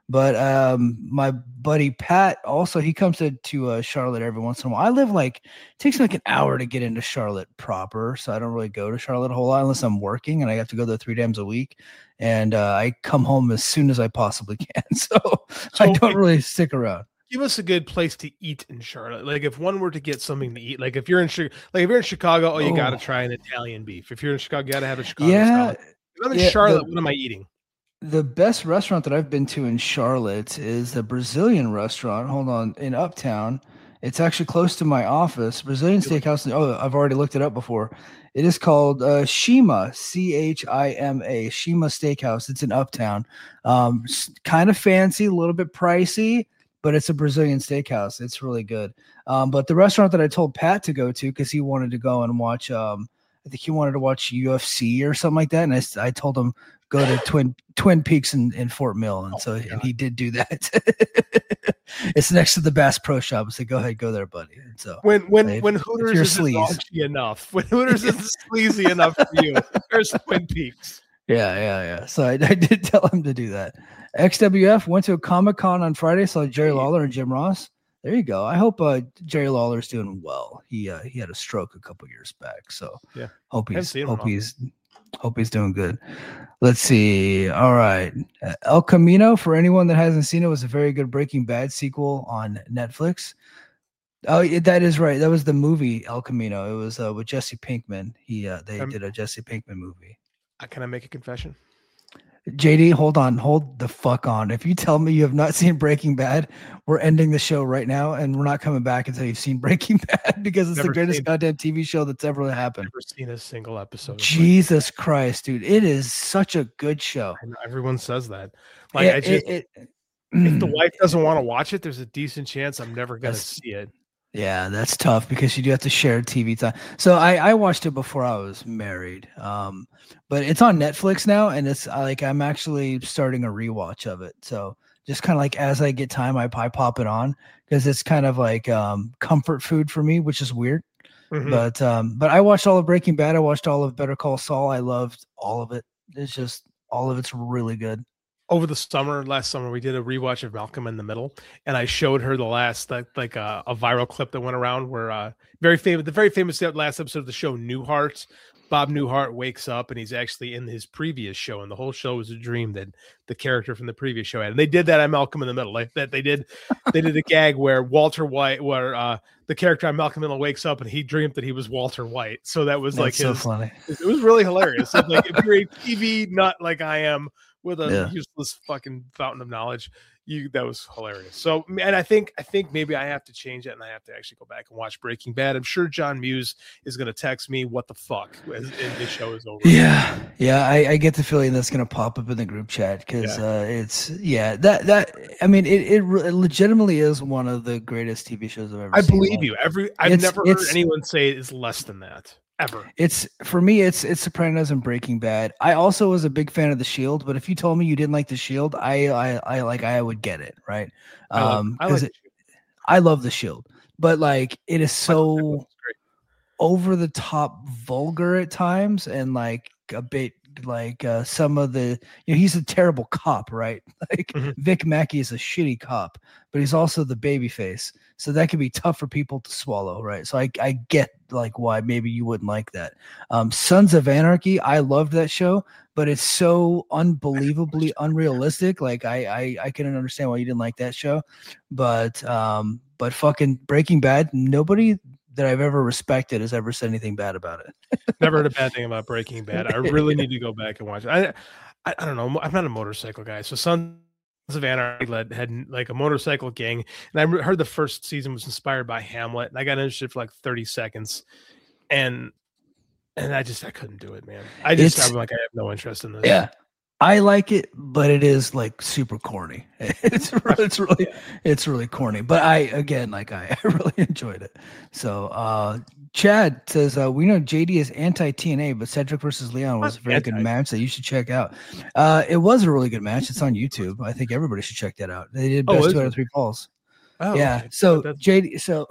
But um, my buddy Pat also, he comes to, to uh, Charlotte every once in a while. I live like, it takes like an hour to get into Charlotte proper. So I don't really go to Charlotte a whole lot unless I'm working, and I have to go there three times a week. And uh, I come home as soon as I possibly can. So, so I don't really stick around. Give us a good place to eat in Charlotte. Like if one were to get something to eat, like if you're in like if you're in Chicago, oh, you oh. got to try an Italian beef. If you're in Chicago, you got to have a Chicago yeah, style. If I'm in yeah, Charlotte, the, what am I eating? The best restaurant that I've been to in Charlotte is the Brazilian restaurant. Hold on, in Uptown. It's actually close to my office. Brazilian Steakhouse. Oh, I've already looked it up before. It is called uh, Shima, C H I M A, Shima Steakhouse. It's in Uptown. Um, kind of fancy, a little bit pricey, but it's a Brazilian steakhouse. It's really good. Um, but the restaurant that I told Pat to go to, because he wanted to go and watch, um, I think he wanted to watch U F C or something like that. And I, I told him, go to Twin Twin Peaks in, in Fort Mill. And oh, so and he did do that. It's next to the Bass Pro Shop. I said, go ahead, go there, buddy. And so when when if, when Hooters is sleazy enough, when Hooters is sleazy enough for you, there's Twin Peaks. Yeah, yeah, yeah. So I, I did tell him to do that. X W F went to a Comic Con on Friday, saw Jerry Lawler and Jim Ross. There you go. I hope uh, Jerry Lawler's doing well. He uh, he had a stroke a couple years back, so yeah. Hope he's hope he's hope he's doing good. Let's see. All right, uh, El Camino, for anyone that hasn't seen it, was a very good Breaking Bad sequel on Netflix. Oh, yeah, that is right. That was the movie El Camino. It was uh, with Jesse Pinkman. He uh, they um, did a Jesse Pinkman movie. Uh, can I make a confession? J D, hold on, hold the fuck on. If you tell me you have not seen Breaking Bad, we're ending the show right now, and we're not coming back until you've seen Breaking Bad, because it's never the greatest goddamn T V show that's ever happened. Never seen a single episode. Jesus Christ, dude! It is such a good show. I know, everyone says that. Like, it, I just, it, it, if the wife doesn't want to watch it, there's a decent chance I'm never gonna see it. Yeah, that's tough because you do have to share T V time. So I, I watched it before I was married, um, but it's on Netflix now, and it's like I'm actually starting a rewatch of it. So just kind of like as I get time, I, I pop it on because it's kind of like um, comfort food for me, which is weird. Mm-hmm. But um, but I watched all of Breaking Bad. I watched all of Better Call Saul. I loved all of it. It's just all of it's really good. Over the summer, last summer, we did a rewatch of Malcolm in the Middle, and I showed her the last, like, like uh, a viral clip that went around where uh, very famous, the very famous last episode of the show, Newhart. Bob Newhart wakes up, and he's actually in his previous show, and the whole show was a dream that the character from the previous show had. And they did that on Malcolm in the Middle, like that. They did, they did a gag where Walter White, where uh, the character on Malcolm in the Middle wakes up, and he dreamed that he was Walter White. So that was That's like so his, funny. It was really hilarious. So like if you're a T V nut like I am, with a yeah. useless fucking fountain of knowledge, you that was hilarious. So, and I think I think maybe I have to change it, and I have to actually go back and watch Breaking Bad. I'm sure John Muse is going to text me, "What the fuck?" as, as the show is over. Yeah, yeah, I, I get the feeling that's going to pop up in the group chat because yeah. uh, it's yeah that that I mean it, it it legitimately is one of the greatest T V shows I've ever I seen. I believe you. Every I've it's, never heard anyone say it is less than that. Ever. It's for me, it's it's Sopranos and Breaking Bad. I also was a big fan of The Shield, but if you told me you didn't like The Shield, I I, I like I would get it, right? I love, um I, like it, I love The Shield, but like it is so over the top vulgar at times, and like a bit like uh, some of the you know he's a terrible cop, right? Like mm-hmm. Vic Mackey is a shitty cop, but he's also the baby face. So that can be tough for people to swallow, right? So I, I get like why maybe you wouldn't like that. Um, Sons of Anarchy, I loved that show, but it's so unbelievably unrealistic. Like I, I, I couldn't understand why you didn't like that show, but um, but fucking Breaking Bad, nobody that I've ever respected has ever said anything bad about it. Never heard a bad thing about Breaking Bad. I really need to go back and watch it. I, I, I don't know. I'm not a motorcycle guy, so Sons of Anarchy led had like a motorcycle gang, and I heard the first season was inspired by Hamlet, and I got interested for like thirty seconds, and and I just I couldn't do it, man. I just it's, I'm like I have no interest in this. Yeah, I like it, but it is like super corny. It's it's really it's really corny. But I again like I, I really enjoyed it. So uh, Chad says uh, we know J D is anti T N A, but Cedric versus Leon was a very anti. good match that you should check out. Uh, it was a really good match. It's on YouTube. I think everybody should check that out. They did best oh, two out of three falls. Oh, yeah. Okay. So J D, so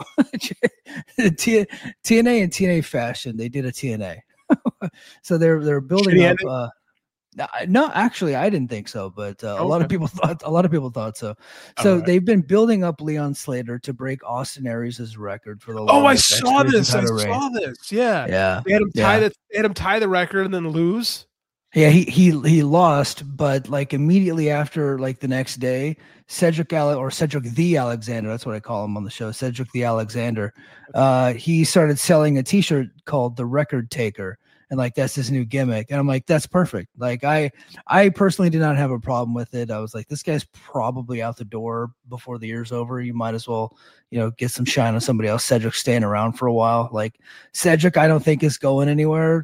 T, TNA and T N A fashion, they did a T N A. So they're they're building Shitty up. Uh, No, no, actually, I didn't think so, but uh, a lot of Okay. people thought a lot of people thought so. So Alright. they've been building up Leon Slater to break Austin Aries' record for the Oh, I longest saw X Division this. I title reign. saw this. Yeah. Yeah, They had him tie yeah. the they had him tie the record and then lose. Yeah, he he he lost, but like immediately after, like the next day, Cedric Ale- or Cedric the Alexander, that's what I call him on the show, Cedric the Alexander. Uh, he started selling a T-shirt called the Record Taker, and like that's his new gimmick. And I'm like, that's perfect. Like I I personally did not have a problem with it. I was like, this guy's probably out the door before the year's over. You might as well, you know, get some shine on somebody else. Cedric's staying around for a while. Like Cedric, I don't think is going anywhere.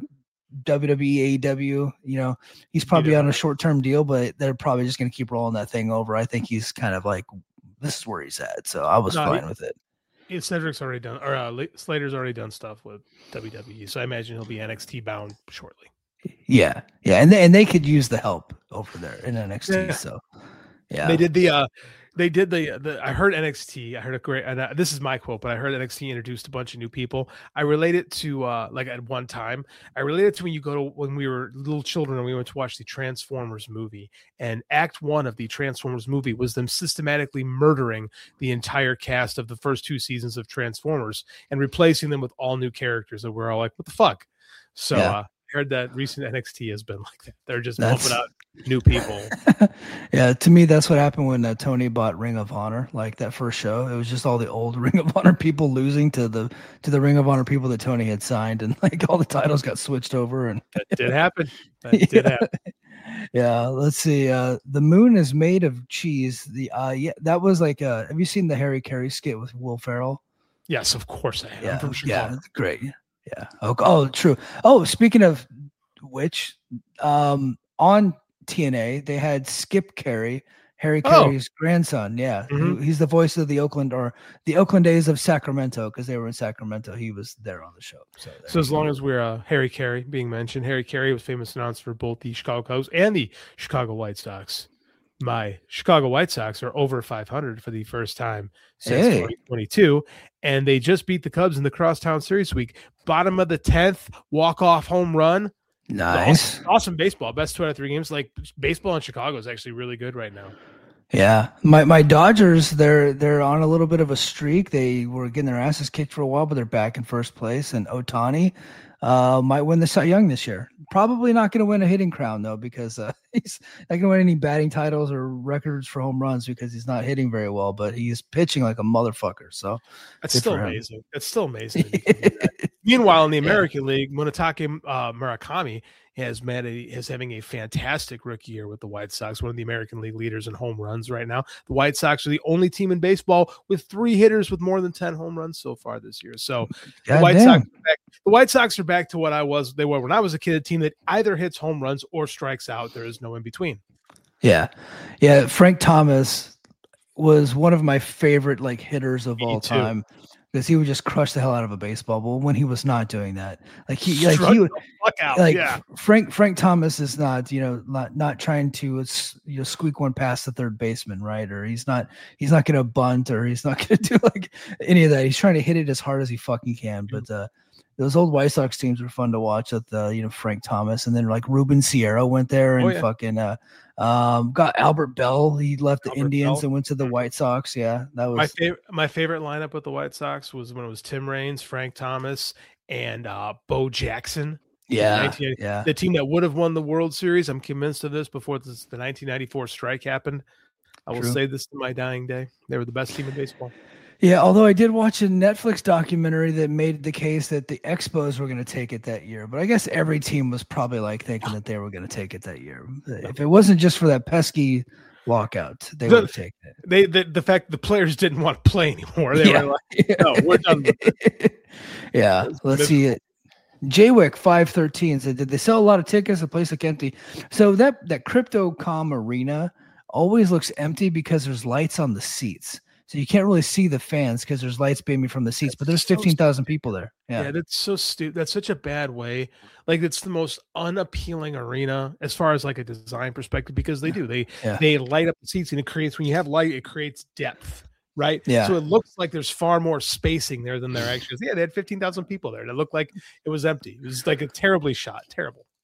W W E, A E W, you know, he's probably Either on a way. short-term deal, but they're probably just going to keep rolling that thing over. I think he's kind of like, this is where he's at. So I was No, fine he- with it. Yeah, Cedric's already done, or uh, Le- Slater's already done stuff with W W E, so I imagine he'll be N X T bound shortly. Yeah. Yeah. And they, and they could use the help over there in N X T. Yeah. So yeah. They did the, uh, they did the, the. I heard N X T. I heard a great. And uh, this is my quote, but I heard N X T introduced a bunch of new people. I relate it to uh, like at one time. I relate it to when you go to when we were little children and we went to watch the Transformers movie. And Act One of the Transformers movie was them systematically murdering the entire cast of the first two seasons of Transformers and replacing them with all new characters that we're all like, what the fuck? So Yeah. uh, I heard that recent N X T has been like that. They're just That's- bumping out new people. Yeah, to me, that's what happened when uh, Tony bought Ring of Honor. Like that first show, it was just all the old Ring of Honor people losing to the to the Ring of Honor people that Tony had signed, and like all the titles got switched over. And That did happen. That did Yeah. happen. yeah, let's see. Uh, the moon is made of cheese. The uh, yeah, that was like. Uh, have you seen the Harry Carey skit with Will Ferrell? Yes, of course I am. Yeah, I'm from yeah, Chicago. it's great. Yeah. Oh, oh, true. Oh, speaking of which, um, on T N A they had Skip Carey, Harry Oh. Carey's grandson. Yeah, Mhm. he- he's the voice of the Oakland or the Oakland Days of Sacramento because they were in Sacramento. He was there on the show. So, there So you as go. long as we're uh, Harry Carey being mentioned, Harry Carey was famous announcer for both the Chicago Cubs and the Chicago White Sox. My Chicago White Sox are over five hundred for the first time since Hey. twenty twenty-two, and they just beat the Cubs in the Crosstown Series week. Bottom of the tenth, walk-off home run. nice. Awesome, awesome baseball. Best two out of three games. Like baseball in Chicago is actually really good right now. Yeah, my my Dodgers, they're they're on a little bit of a streak. They were getting their asses kicked for a while, but they're back in first place. And Ohtani uh, might win the Cy Young this year. Probably not going to win a hitting crown though, because uh, he's not going to win any batting titles or records for home runs because he's not hitting very well. But he's pitching like a motherfucker. So That's Good still for him. amazing. That's still amazing. that he can do that. Meanwhile, in the Yeah. American League, Munetake uh, Murakami has made a, is having a fantastic rookie year with the White Sox, one of the American League leaders in home runs right now. The White Sox are the only team in baseball with three hitters with more than ten home runs so far this year. So the White goddamn. Sox, are back, the White Sox are back to what I was. They were when I was a kid, a team that either hits home runs or strikes out. There is no in between. Yeah, yeah. Frank Thomas was one of my favorite like hitters of Me all too. time because he would just crush the hell out of a baseball. But when he was not doing that, like he like Struck he would the fuck out. like yeah. Frank Frank Thomas is not you know not not trying to s- you know squeak one past the third baseman, right? Or he's not he's not going to bunt or he's not going to do like any of that. He's trying to hit it as hard as he fucking can. But uh, those old White Sox teams were fun to watch with uh, you know Frank Thomas, and then like Ruben Sierra went there and Oh, yeah. fucking uh, um, got Albert Bell. He left the Albert Indians Bell. and went to the White Sox. Yeah, that was My favorite, my favorite lineup with the White Sox was when it was Tim Raines, Frank Thomas, and uh, Bo Jackson. yeah nineteen eighty yeah. The team that would have won the World Series. I'm convinced of this before this, the nineteen ninety-four strike happened. I will True. say this to my dying day. They were the best team in baseball. Yeah, although I did watch a Netflix documentary that made the case that the Expos were going to take it that year, but I guess every team was probably like thinking that they were going to take it that year. If it wasn't just for that pesky lockout, they The- would have taken it. They the, the fact the players didn't want to play anymore. They Yeah. were like, no, we're done with it. Yeah, let's see it. Jaywick five thirteen said, did they sell a lot of tickets? The place look empty. So that that CryptoCom arena always looks empty because there's lights on the seats. So you can't really see the fans because there's lights beaming from the seats, but there's so fifteen thousand people there. Yeah. Yeah. that's so stupid. That's such a bad way. Like it's the most unappealing arena as far as like a design perspective because they do. They Yeah. they light up the seats and it creates when you have light, it creates depth. Right. Yeah. So it looks like there's far more spacing there than there actually is. Yeah, they had fifteen thousand people there. And it looked like it was empty. It was like a terribly shot. Terrible.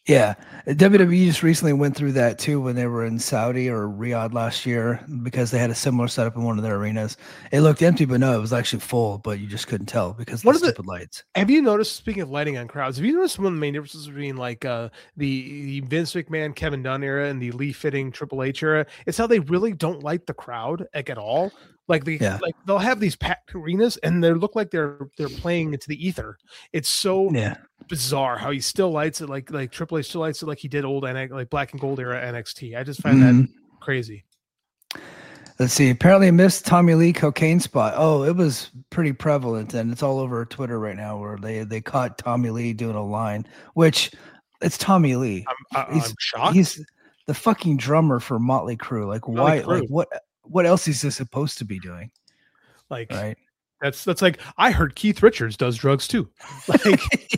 Yeah, W W E just recently went through that too when they were in Saudi or Riyadh last year because they had a similar setup in one of their arenas. It looked empty, but no, it was actually full, but you just couldn't tell because of One the of the- stupid lights. Have you noticed, speaking of lighting on crowds, have you noticed one of the main differences between like uh, the, the Vince McMahon, Kevin Dunn era and the Lee Fitting Triple H era? It's how they really don't light the crowd like at all. Like the Yeah. like they'll have these packed arenas and they look like they're they're playing into the ether. It's so Yeah. bizarre how he still lights it like like Triple H still lights it like he did old N X, like Black and Gold era N X T. I just find Mhm. that crazy. Let's see. Apparently, missed Tommy Lee cocaine spot. Oh, it was pretty prevalent, and it's all over Twitter right now. Where they they caught Tommy Lee doing a line, which it's Tommy Lee. I'm, I, He's- I'm shocked. He's the fucking drummer for Motley Crue. Like, Motley why? Crue. Like, what? What else is this supposed to be doing? Like Right? that's that's like I heard Keith Richards does drugs too. Like,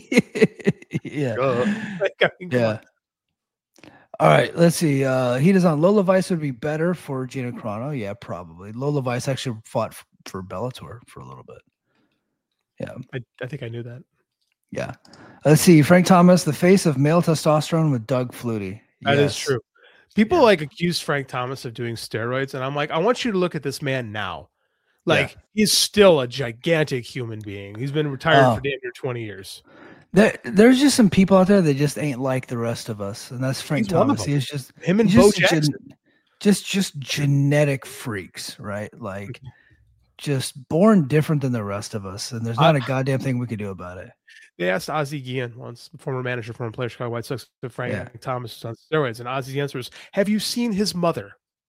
yeah. like I mean, come Yeah. on. All right, let's see. Uh, Heat is on. Lola Vice would be better for Gina Carano. Yeah, probably. Lola Vice actually fought f- for Bellator for a little bit. Yeah, I, I think I knew that. yeah. Let's see. Frank Thomas, the face of male testosterone with Doug Flutie. That is Yes. true. People Yeah. like accuse Frank Thomas of doing steroids, and I'm like, I want you to look at this man now. Like he's still a gigantic human being. He's been retired Oh. for damn near twenty years. There, there's just some people out there that just ain't like the rest of us, and that's Frank He's one of Thomas. them. He's just Him and he's Bo just, a gen- Jackson. just just genetic freaks, right? Like just born different than the rest of us, and there's not a goddamn thing we can do about it. They asked Ozzie Guillen once, former manager, former player, Chicago White Sox, if Frank Yeah. Thomas is on steroids, and Ozzie's answer was, "Have you seen his mother?"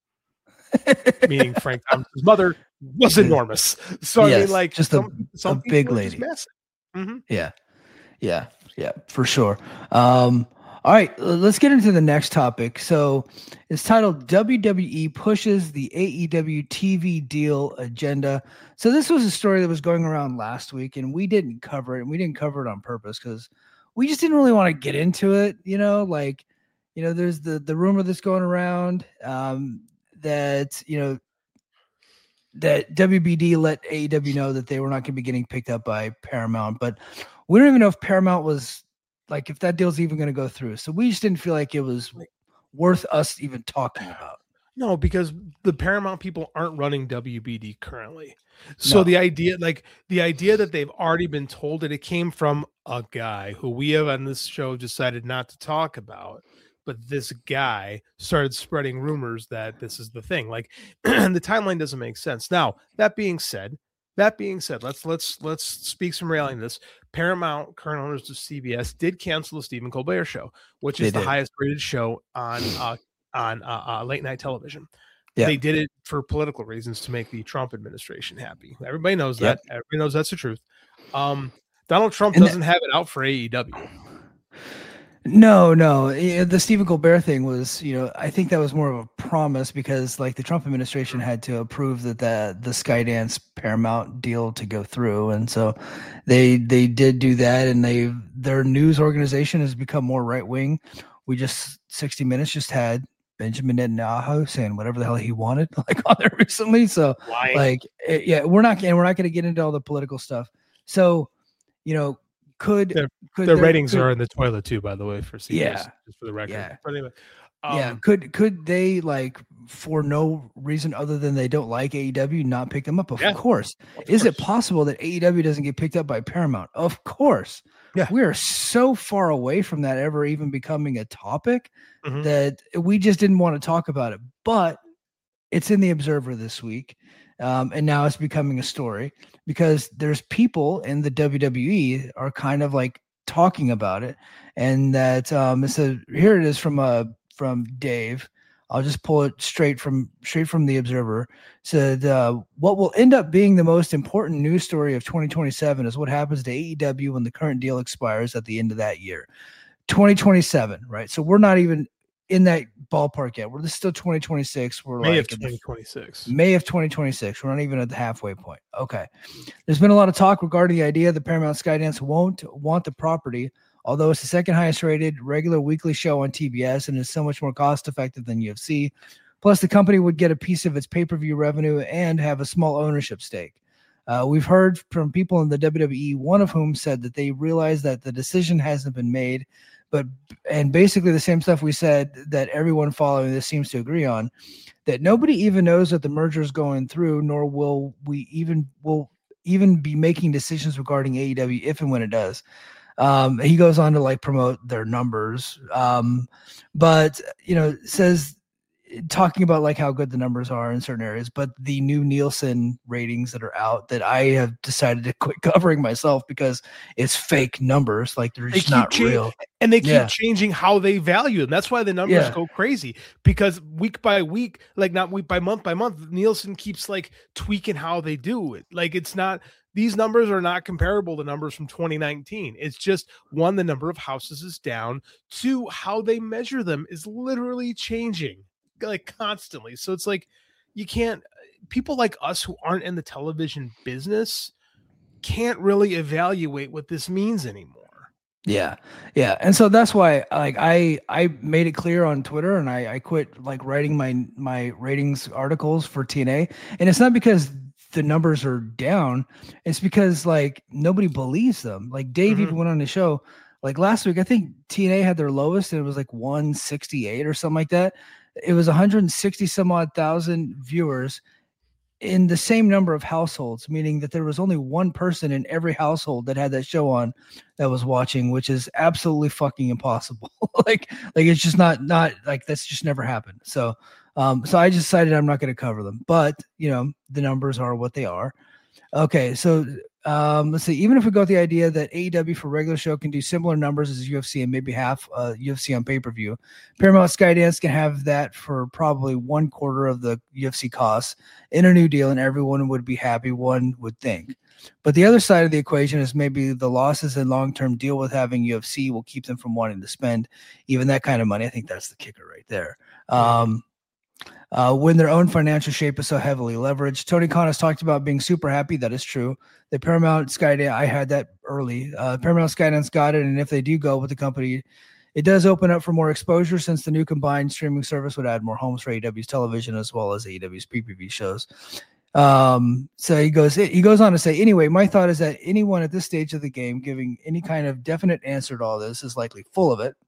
Meaning Frank Thomas's mother was enormous. So I Yes, mean, like just a- some, some a big people are just lady. massive. Mhm. Yeah. Yeah. Yeah, for sure. Um, all right, l- let's get into the next topic. So it's titled W W E Pushes the A E W T V Deal Agenda. So this was a story that was going around last week, and we didn't cover it, and we didn't cover it on purpose because we just didn't really want to get into it. You know, like, you know, there's the the rumor that's going around um, that, you know, that W B D let A E W know that they were not going to be getting picked up by Paramount, but we don't even know if Paramount was like, if that deal's even going to go through. So we just didn't feel like it was worth us even talking about. No, because the Paramount people aren't running W B D currently. So No. the idea, like the idea that they've already been told that it came from a guy who we have on this show decided not to talk about, but this guy started spreading rumors that this is the thing. Like the timeline doesn't make sense. Now, that being said, that being said, let's let's let's speak some reality in this. Paramount, current owners of C B S, did cancel the Stephen Colbert Show, which is They the did. highest rated show on uh, on uh, uh, late night television. Yeah. They did it for political reasons to make the Trump administration happy. Everybody knows Yep. that. Everybody knows that's the truth. Um, Donald Trump And doesn't have it out for A E W. No, no. eh, The Stephen Colbert thing was, you know, I think that was more of a promise because like the Trump administration had to approve that the, the Skydance Paramount deal to go through. And so they, they did do that, and they, their news organization has become more right wing. We just sixty minutes just had Benjamin Netanyahu saying whatever the hell he wanted like on there recently. So Why? like, eh, yeah, we're not, and we're not going to get into all the political stuff. So, you know, could, Their- could The there- ratings could- are in the toilet too, by the way, for C B S, Yeah. just for the record. Yeah. But anyway, yeah, um, could could they like for no reason other than they don't like A E W not pick them up? Of Yeah, course. of Is it course. possible that A E W doesn't get picked up by Paramount? Of course. Yeah. We are so far away from that ever even becoming a topic Mhm. that we just didn't want to talk about it. But it's in the Observer this week. Um, and now it's becoming a story because there's people in the W W E are kind of like talking about it. And that um, it's a, here it is from uh, from Dave. I'll just pull it straight from straight from the Observer. Said uh, what will end up being the most important news story of twenty twenty-seven is what happens to A E W when the current deal expires at the end of that year, twenty twenty-seven. Right, so we're not even in that ballpark yet. We're this is still twenty twenty-six. We're May like of in the twenty twenty-six. May of twenty twenty-six. We're not even at the halfway point. Okay. There's been a lot of talk regarding the idea that Paramount Skydance won't want the property, although it's the second highest rated regular weekly show on T B S and is so much more cost effective than U F C. Plus, the company would get a piece of its pay-per-view revenue and have a small ownership stake. Uh, we've heard from people in the W W E, one of whom said that they realize that the decision hasn't been made, but and basically the same stuff we said that everyone following this seems to agree on, that nobody even knows that the merger is going through, nor will we even will even be making decisions regarding A E W if and when it does. Um, he goes on to like promote their numbers, um, but you know, says talking about like how good the numbers are in certain areas, but the new Nielsen ratings that are out that I have decided to quit covering myself because it's fake numbers. Like they're just they not cha- real. And they keep Yeah. changing how they value them. That's why the numbers Yeah. go crazy, because week by week, like not week by month by month, Nielsen keeps like tweaking how they do it. Like it's not, these numbers are not comparable to numbers from twenty nineteen. It's just one, the number of houses is down. Two, how they measure them is literally changing like constantly. So it's like, you can't, people like us who aren't in the television business can't really evaluate what this means anymore. Yeah. Yeah. And so that's why like I I made it clear on Twitter, and I, I quit like writing my my ratings articles for T N A. And it's not because the numbers are down. It's because like nobody believes them. Like Dave Mhm. even went on the show like last week. I think T N A had their lowest and it was like one sixty-eight or something like that. It was one hundred sixty some odd thousand viewers in the same number of households, meaning that there was only one person in every household that had that show on that was watching, which is absolutely fucking impossible. like, like it's just not, not like that's just never happened. So, um, so I just decided I'm not going to cover them, but you know, the numbers are what they are. Okay. So, um, let's see, even if we go with the idea that A E W for regular show can do similar numbers as U F C and maybe half uh, U F C on pay-per-view, Paramount Skydance can have that for probably one quarter of the U F C costs in a new deal, and everyone would be happy, one would think. But the other side of the equation is maybe the losses and long-term deal with having U F C will keep them from wanting to spend even that kind of money. I think that's the kicker right there. Um, Uh, when their own financial shape is so heavily leveraged. Tony Khan has talked about being super happy. That is true. The Paramount Skydance, I had that early. Uh, Paramount Skydance got it, and if they do go with the company, it does open up for more exposure since the new combined streaming service would add more homes for A E W's television as well as A E W's pay-per-view shows. Um, so he goes, he goes on to say, anyway, my thought is that anyone at this stage of the game giving any kind of definite answer to all this is likely full of it.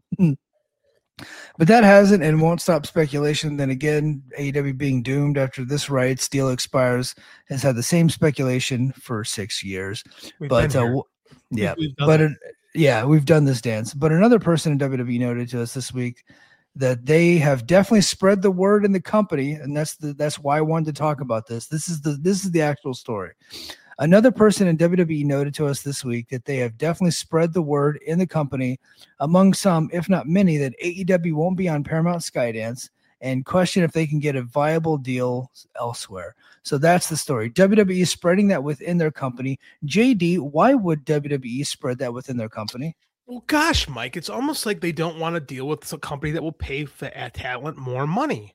But that hasn't and won't stop speculation. Then again, A E W being doomed after this rights deal expires has had the same speculation for six years. We've but been uh, here. w- yeah, We've- we've done but that. it, yeah, we've done this dance. But another person in W W E noted to us this week that they have definitely spread the word in the company, and that's the that's why I wanted to talk about this. This is the this is the actual story. Another person in W W E noted to us this week that they have definitely spread the word in the company among some, if not many, that A E W won't be on Paramount Skydance and question if they can get a viable deal elsewhere. So that's the story. W W E is spreading that within their company. J D, why would W W E spread that within their company? Well, gosh, Mike, it's almost like they don't want to deal with a company that will pay for a talent more money.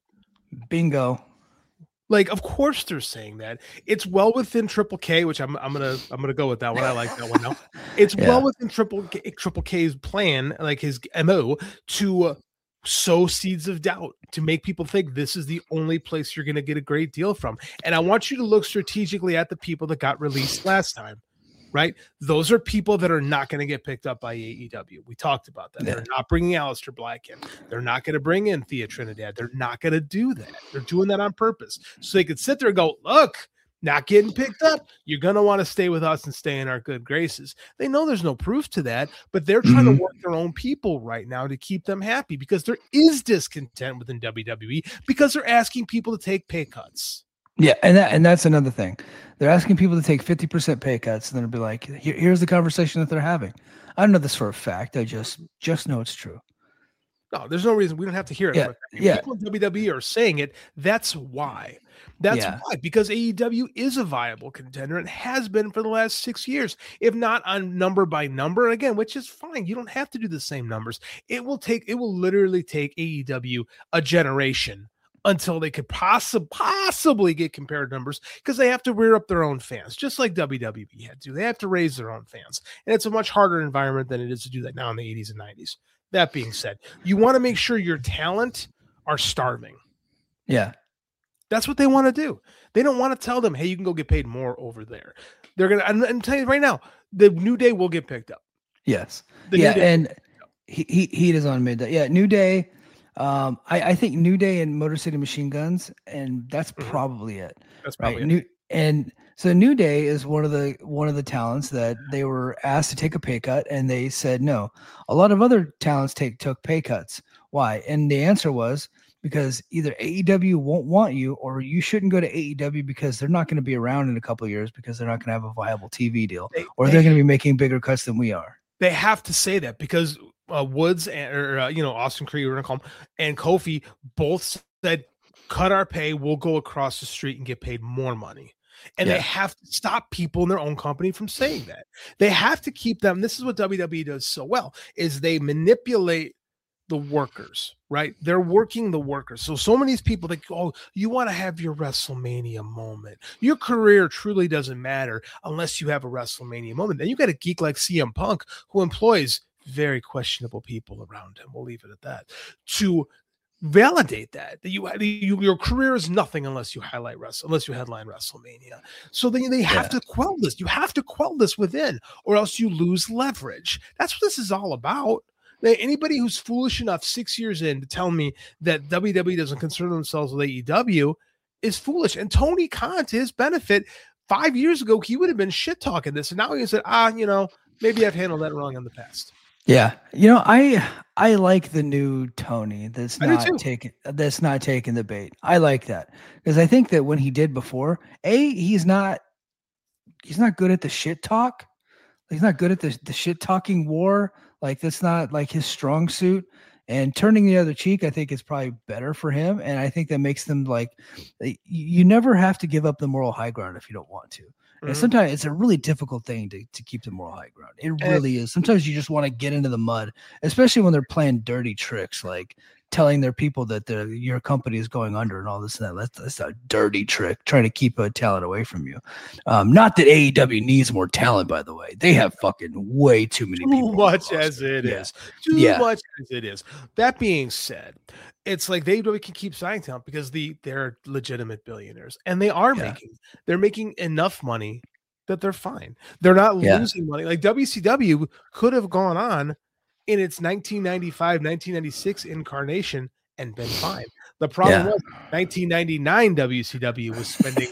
Bingo. Like, of course they're saying that. It's well within Triple K, which I'm I'm gonna I'm gonna go with that one. I like that one now. It's Yeah. well within Triple K, Triple K's plan, like his M O, to uh, sow seeds of doubt, to make people think this is the only place you're gonna get a great deal from. And I want you to look strategically at the people that got released last time. Right? Those are people that are not going to get picked up by A E W. We talked about that. Yeah. They're not bringing Aleister Black in. They're not going to bring in Thea Trinidad. They're not going to do that. They're doing that on purpose. So they could sit there and go, look, not getting picked up. You're going to want to stay with us and stay in our good graces. They know there's no proof to that, but they're trying Mhm. to work their own people right now to keep them happy, because there is discontent within W W E because they're asking people to take pay cuts. Yeah, and that and that's another thing. They're asking people to take fifty percent pay cuts, and then it'll be like, Here, here's the conversation that they're having. I don't know this for a fact. I just just know it's true. No, there's no reason we don't have to hear it. Yeah, But if yeah. people in W W E are saying it. That's why. That's Yeah. why. Because A E W is a viable contender and has been for the last six years, if not on number by number. Again, which is fine. You don't have to do the same numbers. It will take. It will literally take A E W a generation until they could possibly possibly get compared numbers, because they have to rear up their own fans, just like W W E had to. They have to raise their own fans, and it's a much harder environment than it is to do that now in the eighties and nineties. That being said, you want to make sure your talent are starving. Yeah. That's what they want to do. They don't want to tell them, hey, you can go get paid more over there. They're gonna. I'm, I'm telling you right now, the New Day will get picked up. Yes. The yeah, New Day- and He, he Heat is on midday. Yeah, New Day. Um, I, I think New Day and Motor City Machine Guns, and that's Mhm. probably it. That's Right. probably it. New and so New Day is one of the one of the talents that they were asked to take a pay cut, and they said no. A lot of other talents take took pay cuts. Why? And the answer was because either A E W won't want you, or you shouldn't go to A E W because they're not going to be around in a couple of years because they're not going to have a viable T V deal, They- or they- they're going to be making bigger cuts than we are. They have to say that because uh, Woods and or, uh, you know Austin Creed, we're gonna call him, and Kofi both said, "Cut our pay. We'll go across the street and get paid more money." And Yeah. they have to stop people in their own company from saying that. They have to keep them. This is what W W E does so well: is they manipulate the workers, right? They're working the workers. So, so many of these people think, oh, you want to have your WrestleMania moment. Your career truly doesn't matter unless you have a WrestleMania moment. Then you got a geek like C M Punk who employs very questionable people around him. We'll leave it at that. To validate that that you, you your career is nothing unless you highlight wrestle unless you headline WrestleMania. So they, they have Yeah. to quell this. You have to quell this within, or else you lose leverage. That's what this is all about. Now, anybody who's foolish enough six years in to tell me that W W E doesn't concern themselves with A E W is foolish. And Tony Khan, to his benefit, five years ago he would have been shit talking this, and now he said, ah, you know, maybe I've handled that wrong in the past. Yeah, you know, I I like the new Tony that's I do not too. taking that's not taking the bait. I like that because I think that when he did before, a he's not he's not good at the shit talk. He's not good at the the shit talking war. Like that's not like his strong suit. And turning the other cheek, I think, is probably better for him. And I think that makes them like y- you never have to give up the moral high ground if you don't want to. And Mhm. sometimes it's a really difficult thing to, to keep the moral high ground. It And- really is. Sometimes you just want to get into the mud, especially when they're playing dirty tricks, like telling their people that the your company is going under and all this and that. That's, that's a dirty trick, trying to keep a talent away from you. Um, not that A E W needs more talent, by the way. They have fucking way too many people. Too on the much roster. as it Yeah. is. Too Yeah. much as it is. That being said, it's like they really can keep signing talent because the they're legitimate billionaires and they are Yeah. making they're making enough money that they're fine. They're not Yeah. losing money. Like W C W could have gone on in its nineteen ninety-five, nineteen ninety-six incarnation and been fine. The problem Yeah. was nineteen ninety-nine W C W was spending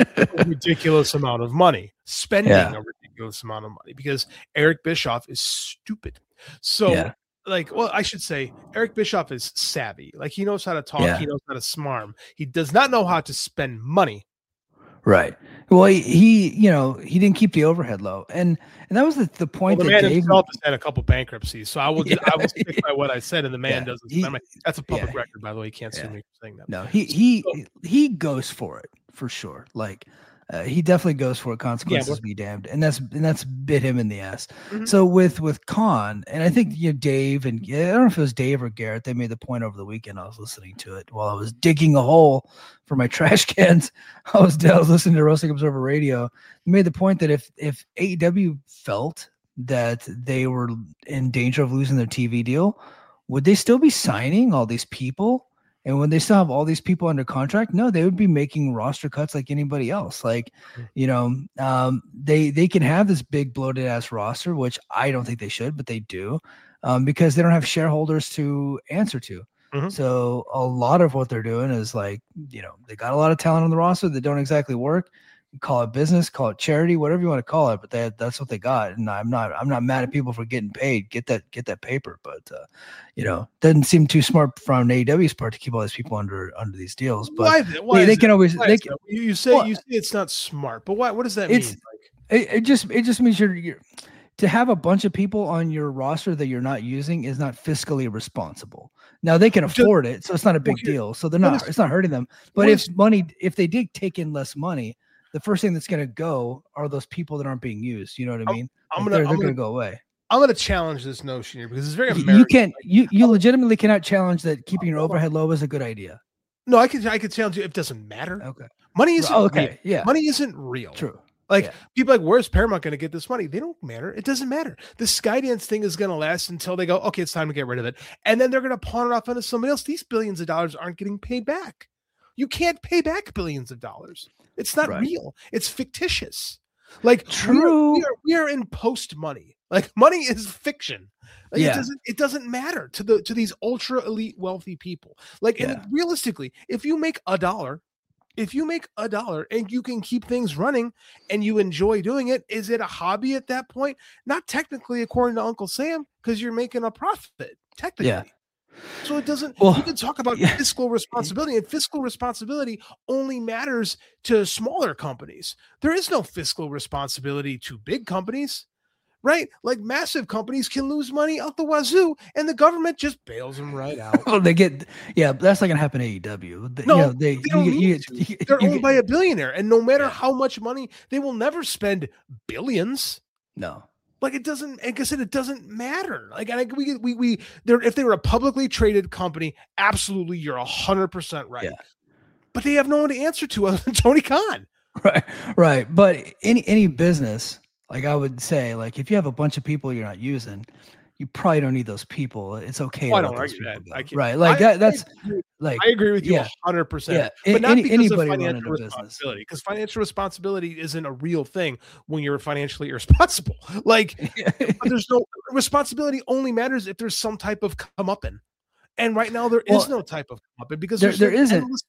a ridiculous amount of money, spending Yeah. a ridiculous amount of money because Eric Bischoff is stupid. So, Yeah. like, well, I should say Eric Bischoff is savvy. Like, he knows how to talk, Yeah. he knows how to smarm. He does not know how to spend money. Right. Well, he, he, you know, he didn't keep the overhead low, and and that was the, the Well, point the that man Dave. himself has had a couple bankruptcies, so I will Yeah. I will stick by what I said, and the man Yeah. doesn't He- spend money. That's a public yeah. record, by the way. You can't sue Yeah. me for saying that. No, he he he goes for it for sure. Like uh, he definitely goes for it. Consequences well- be damned, and that's and that's bit him in the ass. Mhm. So with with Khan, and I think you know Dave and yeah, I don't know if it was Dave or Garrett. They made the point over the weekend. I was listening to it while I was digging a hole for my trash cans. I was I was listening to Wrestling Observer Radio. They made the point that if if A E W felt that they were in danger of losing their T V deal, would they still be signing all these people? And when they still have all these people under contract, no, they would be making roster cuts like anybody else. Like, you know, um, they they can have this big bloated ass roster, which I don't think they should, but they do, um, because they don't have shareholders to answer to. Mhm. So a lot of what they're doing is like, you know, they got a lot of talent on the roster that don't exactly work. Call it business, call it charity, whatever you want to call it, but they, that's what they got. And I'm not, I'm not mad at people for getting paid. Get that, get that paper. But uh, you know, doesn't seem too smart from A E W's part to keep all these people under under these deals. But why? th- why they, is they it- can always, why they is can, that? You, you say Well, you say it's not smart, but why? What does that it's- mean? Like, it, it just, it just means you're, you're to have a bunch of people on your roster that you're not using is not fiscally responsible. Now they can Just- afford it, so it's not a big Well, here- deal. So they're what not, is- it's not hurting them. But what if is- money, if they did take in less money, the first thing that's going to go are those people that aren't being used. You know what I I'm- mean? I'm Like, gonna they're, I'm they're gonna, going to go away. I'm gonna challenge this notion here because it's very Y- American. You can't, you you legitimately cannot challenge that keeping your overhead low is a good idea. No, I could I could challenge you. It doesn't matter. Okay. Money isn't Oh, okay. real. Yeah. Money isn't real. True. Like Yeah. people are like, where's Paramount going to get this money? They don't matter. It doesn't matter. The Skydance thing is going to last until they go, okay, it's time to get rid of it, and then they're going to pawn it off onto somebody else. These billions of dollars aren't getting paid back. You can't pay back billions of dollars. It's not Right. real. It's fictitious. Like we are- True. We are, we are in post money. Like money is fiction. Like Yeah. it doesn't it doesn't matter to the to these ultra elite wealthy people. Like Yeah. and realistically, if you make a dollar, if you make a dollar and you can keep things running and you enjoy doing it, is it a hobby at that point? Not technically, according to Uncle Sam, because you're making a profit, technically. Yeah. So it doesn't, Well, you can talk about yeah. fiscal responsibility, and fiscal responsibility only matters to smaller companies. There is no fiscal responsibility to big companies, right? Like massive companies can lose money out the wazoo and the government just bails them right out. Well, they get, yeah, but that's not going to happen in A E W. They- No, you know, they, they don't you, need you, to. you- They're you owned get- by a billionaire, and no matter Yeah. how much money, they will never spend billions. no. Like it doesn't, like I said, it doesn't matter. Like I we we we they're if they were a publicly traded company, absolutely, you're a hundred percent right. Yeah. But they have no one to answer to other than Tony Khan. Right, right. But any any business, like I would say, like if you have a bunch of people you're not using, you probably don't need those people. It's okay. Oh, I to don't let those argue that. people I go. can't- Right, like I- that. That's I agree, like I agree with you yeah. a hundred percent. Yeah, But not any- because anybody of running financial a business. responsibility, because financial responsibility isn't a real thing when you're financially irresponsible. Like but there's no responsibility only matters if there's some type of comeuppance. And right now there is Well, no type of comeuppance because there- there's there an isn't. endless-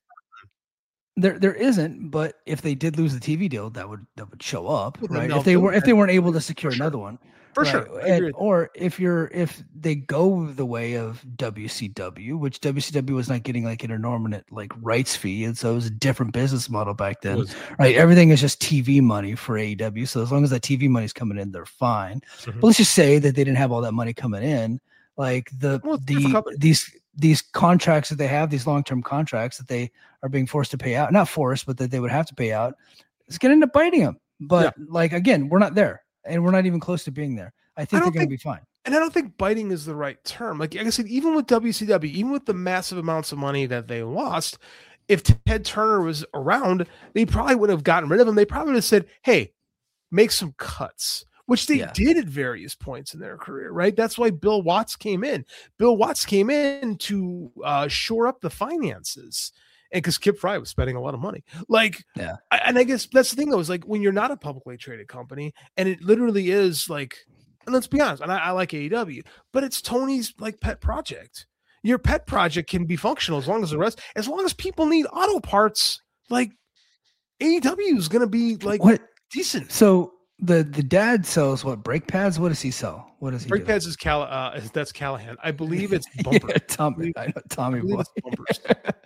There, there isn't. But if they did lose the T V deal, that would that would show up, Well, then right? they'll If they do were, if that. they weren't able to secure For sure. another one, For right? sure. I And- agree with or if you're if they go the way of W C W, which W C W was not getting like an inordinate like rights fee, and so it was a different business model back It then, was- right? Everything is just T V money for A E W. So as long as that T V money's coming in, they're fine. Mhm. But let's just say that they didn't have all that money coming in, like the Well, it's different the company. these these contracts that they have, these long term contracts that they are being forced to pay out, not forced, but that they would have to pay out, it's going to end up biting them. But like again, we're not there, and we're not even close to being there. I think they're don't going to think- be fine. And I don't think biting is the right term. Like, like I said, even with W C W, even with the massive amounts of money that they lost, if Ted Turner was around, they probably would have gotten rid of him. They probably would have said, hey, make some cuts, which they Yeah. did at various points in their career, right? That's why Bill Watts came in. Bill Watts came in to uh, shore up the finances. And because Kip Fry was spending a lot of money. Like, Yeah. I, and I guess that's the thing, though, is like when you're not a publicly traded company, and it literally is like, and let's be honest, and I, I like A E W, but it's Tony's like pet project. Your pet project can be functional as long as the rest, as long as people need auto parts, like A E W is going to be like What? decent. So the the dad sells what, brake pads? What does he sell? What does he Brake do? pads is Cal, uh, that's Callahan. I believe it's Yeah, bumper. Tommy, I know I Tommy believe boy. it's bumpers.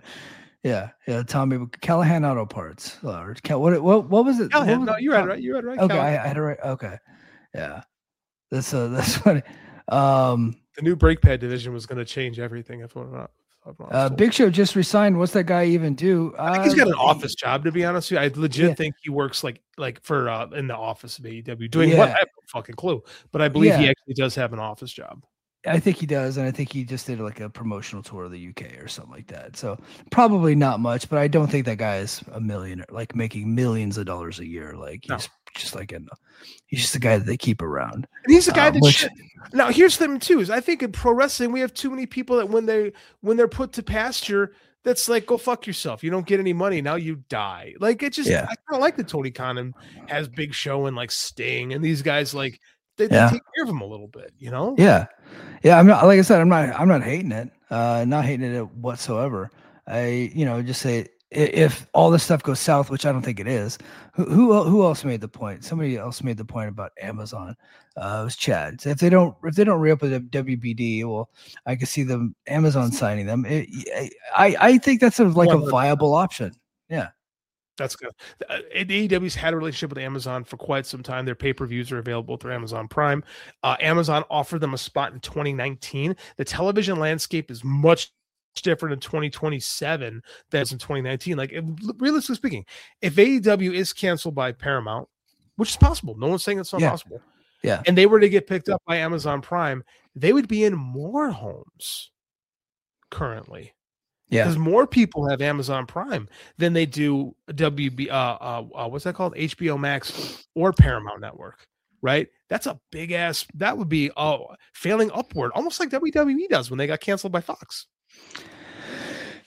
yeah, yeah, Tommy Callahan Auto Parts. Uh, Or Cal- what, what what was it? What Callahan, was no, it? you read it right. You read it right. Okay, Callahan. I, I had it right. Okay, yeah, that's uh, that's funny. Um, The new brake pad division was going to change everything. If I'm not, if I'm not uh, told. Big Show just resigned. What's that guy even do? I think he's got an Uh, office job, to be honest with you. I legit Yeah. think he works like like for uh, in the office of A E W doing what? Yeah. I have no fucking clue, but I believe he Yeah. actually does have an office job. I think he does, and I think he just did like a promotional tour of the U K or something like that. So probably not much, but I don't think that guy is a millionaire, like making millions of dollars a year. Like he's No. just like a, he's just a guy that they keep around. And he's the guy Um, that which- should. Now here's the thing too: is I think in pro wrestling we have too many people that when they when they're put to pasture, that's like go fuck yourself. You don't get any money now, you die. Like it just Yeah. I kind of like that Tony Khan has Big Show and like Sting and these guys like they, they Yeah. take care of him a little bit, you know? Yeah, yeah. I'm not like I said. I'm not. I'm not hating it. Uh, not hating it whatsoever. I, you know, just say i- if all this stuff goes south, which I don't think it is. Who who, el- who else made the point? Somebody else made the point about Amazon. Uh, it was Chad. So if they don't, if they don't re-up with W B D, well, I could see them Amazon signing them. It, I I think that's a, like a Well, viable option. Yeah. That's good. Uh, A E W's had a relationship with Amazon for quite some time. Their pay-per-views are available through Amazon Prime. Uh, Amazon offered them a spot in twenty nineteen. The television landscape is much different in twenty twenty-seven than it's in twenty nineteen. Like, if- realistically speaking, if A E W is canceled by Paramount, which is possible, no one's saying it's not Yeah. possible, Yeah. and they were to get picked up by Amazon Prime, they would be in more homes currently. Yeah. Because more people have Amazon Prime than they do W B. Uh, uh, uh, what's that called? H B O Max or Paramount Network, right? That's a big ass. That would be oh failing upward, almost like W W E does when they got canceled by Fox.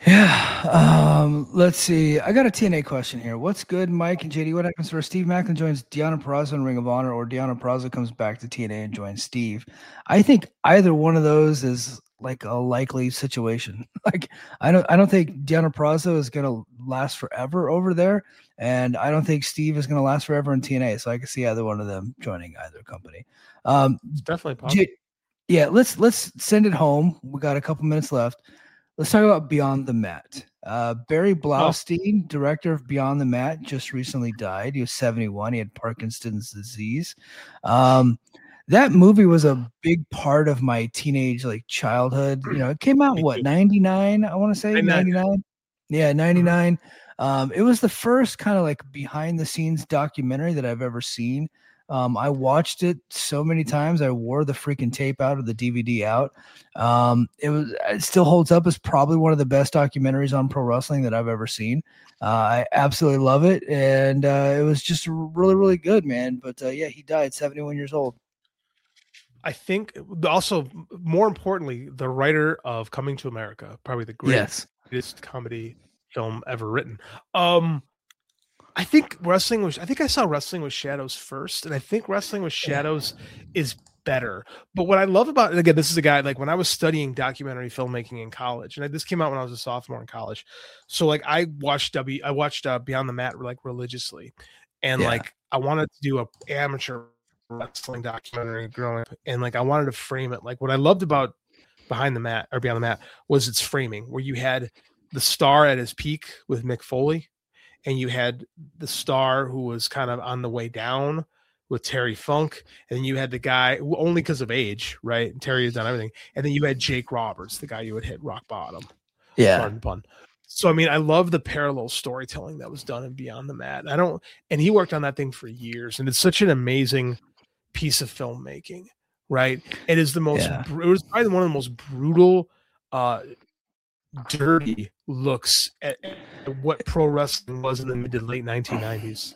Yeah. Um, let's see. I got a T N A question here. What's good, Mike and J D? What happens for Steve Macklin joins Deonna Purrazzo in Ring of Honor, or Deonna Purrazzo comes back to T N A and joins Steve? I think either one of those is like a likely situation. Like I don't I don't think Deonna Purrazzo is gonna last forever over there, and I don't think Steve is gonna last forever in T N A. So I can see either one of them joining either company. Um, It's definitely possible. J- yeah, let's let's send it home. We got a couple minutes left. Let's talk about Beyond the Mat. Uh, Barry Blaustein, oh. director of Beyond the Mat, just recently died. He was seventy-one. He had Parkinson's disease. Um, that movie was a big part of my teenage like childhood. You know, it came out what ninety-nine? I want to say ninety-nine. Yeah, ninety-nine. Um, it was the first kind of like behind the scenes documentary that I've ever seen. Um, I watched it so many times. I wore the freaking tape out or the D V D out. Um, it was, it still holds up as probably one of the best documentaries on pro wrestling that I've ever seen. Uh, I absolutely love it. And uh, it was just really, really good, man. But uh, yeah, he died seventy-one years old. I think also more importantly, the writer of Coming to America, probably the greatest, yes. greatest comedy film ever written. Um, I think Wrestling with I think I saw Wrestling with Shadows first, and I think Wrestling with Shadows is better. But what I love about it, again, this is a guy like when I was studying documentary filmmaking in college, and I, this came out when I was a sophomore in college. So like I watched W, I watched uh, Beyond the Mat like religiously, and yeah. like I wanted to do a amateur wrestling documentary growing up, and like I wanted to frame it. Like what I loved about Behind the Mat or Beyond the Mat was its framing, where you had the star at his peak with Mick Foley. And you had the star who was kind of on the way down with Terry Funk. And you had the guy who, only because of age, right? And Terry has done everything. And then you had Jake Roberts, the guy you would hit rock bottom. Yeah. Pardon the pun. So, I mean, I love the parallel storytelling that was done in Beyond the Mat. I don't, and he worked on that thing for years. And it's such an amazing piece of filmmaking, right? It is the most, yeah. it was probably one of the most brutal, uh, dirty looks at, at what pro wrestling was in the mid to late nineteen nineties.